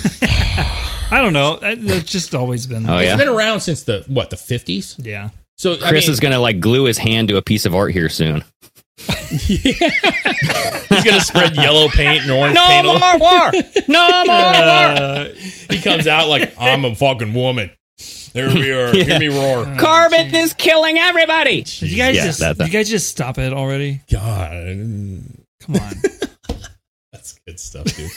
I don't know. That- That's just always been. Oh, It's yeah? been around since the, what, the fifties? Yeah. So I Chris mean, is going to like glue his hand to a piece of art here soon. he's going to spread yellow paint and orange paint. all- war! No more Uh, he comes out like, I'm a fucking woman. There we are. Hear me roar. Carbon is killing everybody! Did you guys Yeah, just? that- Did you guys just stop it already? God. Come on. That's good stuff, dude.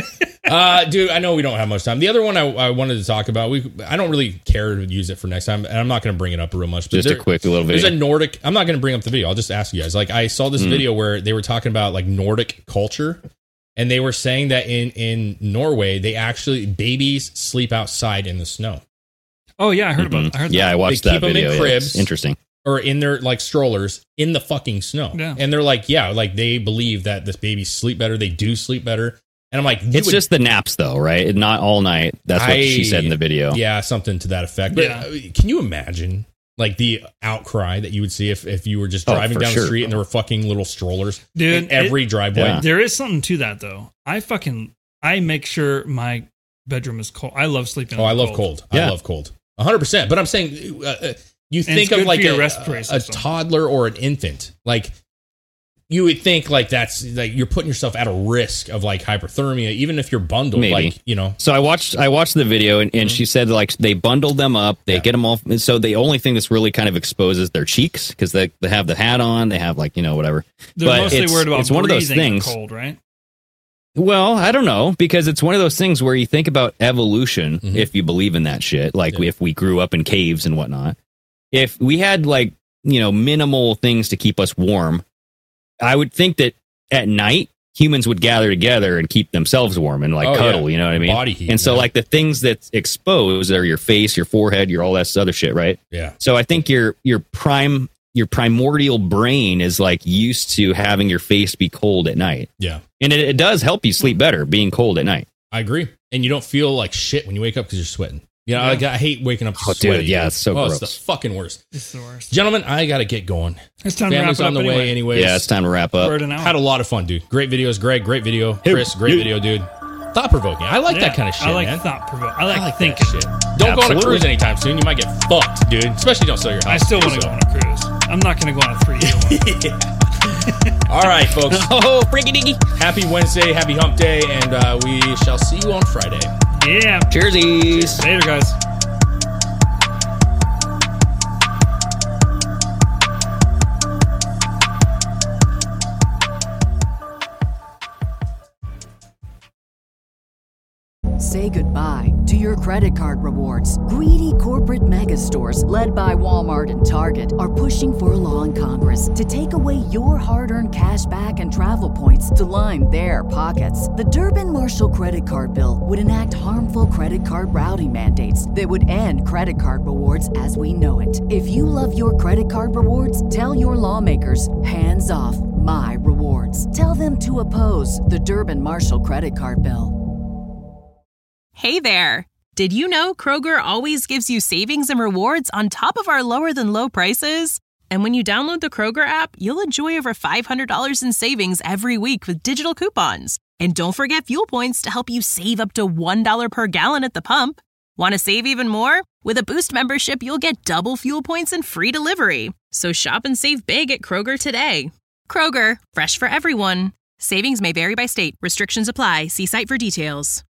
uh, dude, I know we don't have much time. The other one I, I wanted to talk about, we I don't really care to use it for next time, and I'm not going to bring it up real much. But Just a quick little There's video. a Nordic. I'm not going to bring up the video. I'll just ask you guys. Like, I saw this Mm. video where they were talking about like Nordic culture, and they were saying that in in Norway they actually babies sleep outside in the snow Oh yeah, I heard Mhm. about. I heard Yeah, that. I watched They that keep 'em in video. yeah, cribs. it's interesting. or in their like strollers in the fucking snow. Yeah. And they're like, yeah, like they believe that this babies sleep better. They do sleep better. And I'm like, you It's would- just the naps, though, right? Not all night. That's what I- she said in the video. Yeah, something to that effect. But Yeah. uh, can you imagine like the outcry that you would see if, if you were just Oh, driving for down sure. the street and there were fucking little strollers Dude, in every driveway? Yeah. There is something to that though. I fucking I make sure my bedroom is cold. I love sleeping. Oh, in I the love cold. I Yeah. love cold. one hundred percent. But I'm saying, uh, uh, you think it's of good like for your a, respiratory a system. toddler or an infant. Like, you would think like that's like you're putting yourself at a risk of like hyperthermia, even if you're bundled. Maybe. Like, you know, So I watched I watched the video and, and she said like they bundled them up, they Yeah. get them all. So the only thing that's really kind of exposes their cheeks because they they have the hat on, they have like you know whatever. They're But mostly it's- worried about it's one of those breathing in things- cold, right? Well, I don't know because it's one of those things where you think about evolution Mhm. if you believe in that shit. Like Yeah. if we grew up in caves and whatnot, if we had like you know minimal things to keep us warm, I would think that at night humans would gather together and keep themselves warm and like Oh, cuddle. yeah. You know what I mean? Body heat, And so yeah. like the things that's exposed are your face, your forehead, your all that other shit, right? yeah. So I think your your prime your primordial brain is like used to having your face be cold at night. Yeah. And it, it does help you sleep better being cold at night. I agree. And you don't feel like shit when you wake up because you're sweating. You know, Yeah. like, I hate waking up Oh, dude, sweaty. yeah, it's so oh, gross. It's the fucking worst. It's the worst. Gentlemen, I got to get going. It's time Family's to wrap on it the up way anyway. anyways. Yeah, it's time to wrap up. We're at an hour. Had a lot of fun, dude. Great videos, Greg. Great video. Chris, great video, dude. Thought provoking. I like Yeah, that kind of shit, I like man. thought provoking. I like, I like thinking. that shit. Don't go on a Absolutely. cruise anytime soon. You might get fucked, dude. Especially don't sell your house. I still want to So- go on a cruise. I'm not going to go on a three-year one. All right, folks. Oh, freaky diggy. Happy Wednesday. Happy hump day. And uh, we shall see you on Friday. Yeah. Cheersies. Later, guys. Say goodbye to your credit card rewards. Greedy corporate mega stores, led by Walmart and Target, are pushing for a law in Congress to take away your hard-earned cash back and travel points to line their pockets. The Durbin-Marshall credit card bill would enact harmful credit card routing mandates that would end credit card rewards as we know it. If you love your credit card rewards, tell your lawmakers, hands off my rewards. cards. Tell them to oppose the Durbin Marshall credit card bill. Hey there! Did you know Kroger always gives you savings and rewards on top of our lower than low prices? And when you download the Kroger app, you'll enjoy over five hundred dollars in savings every week with digital coupons. And don't forget fuel points to help you save up to one dollar per gallon at the pump. Want to save even more? With a Boost membership, you'll get double fuel points and free delivery. So shop and save big at Kroger today. Kroger, fresh for everyone. Savings may vary by state. Restrictions apply. See site for details.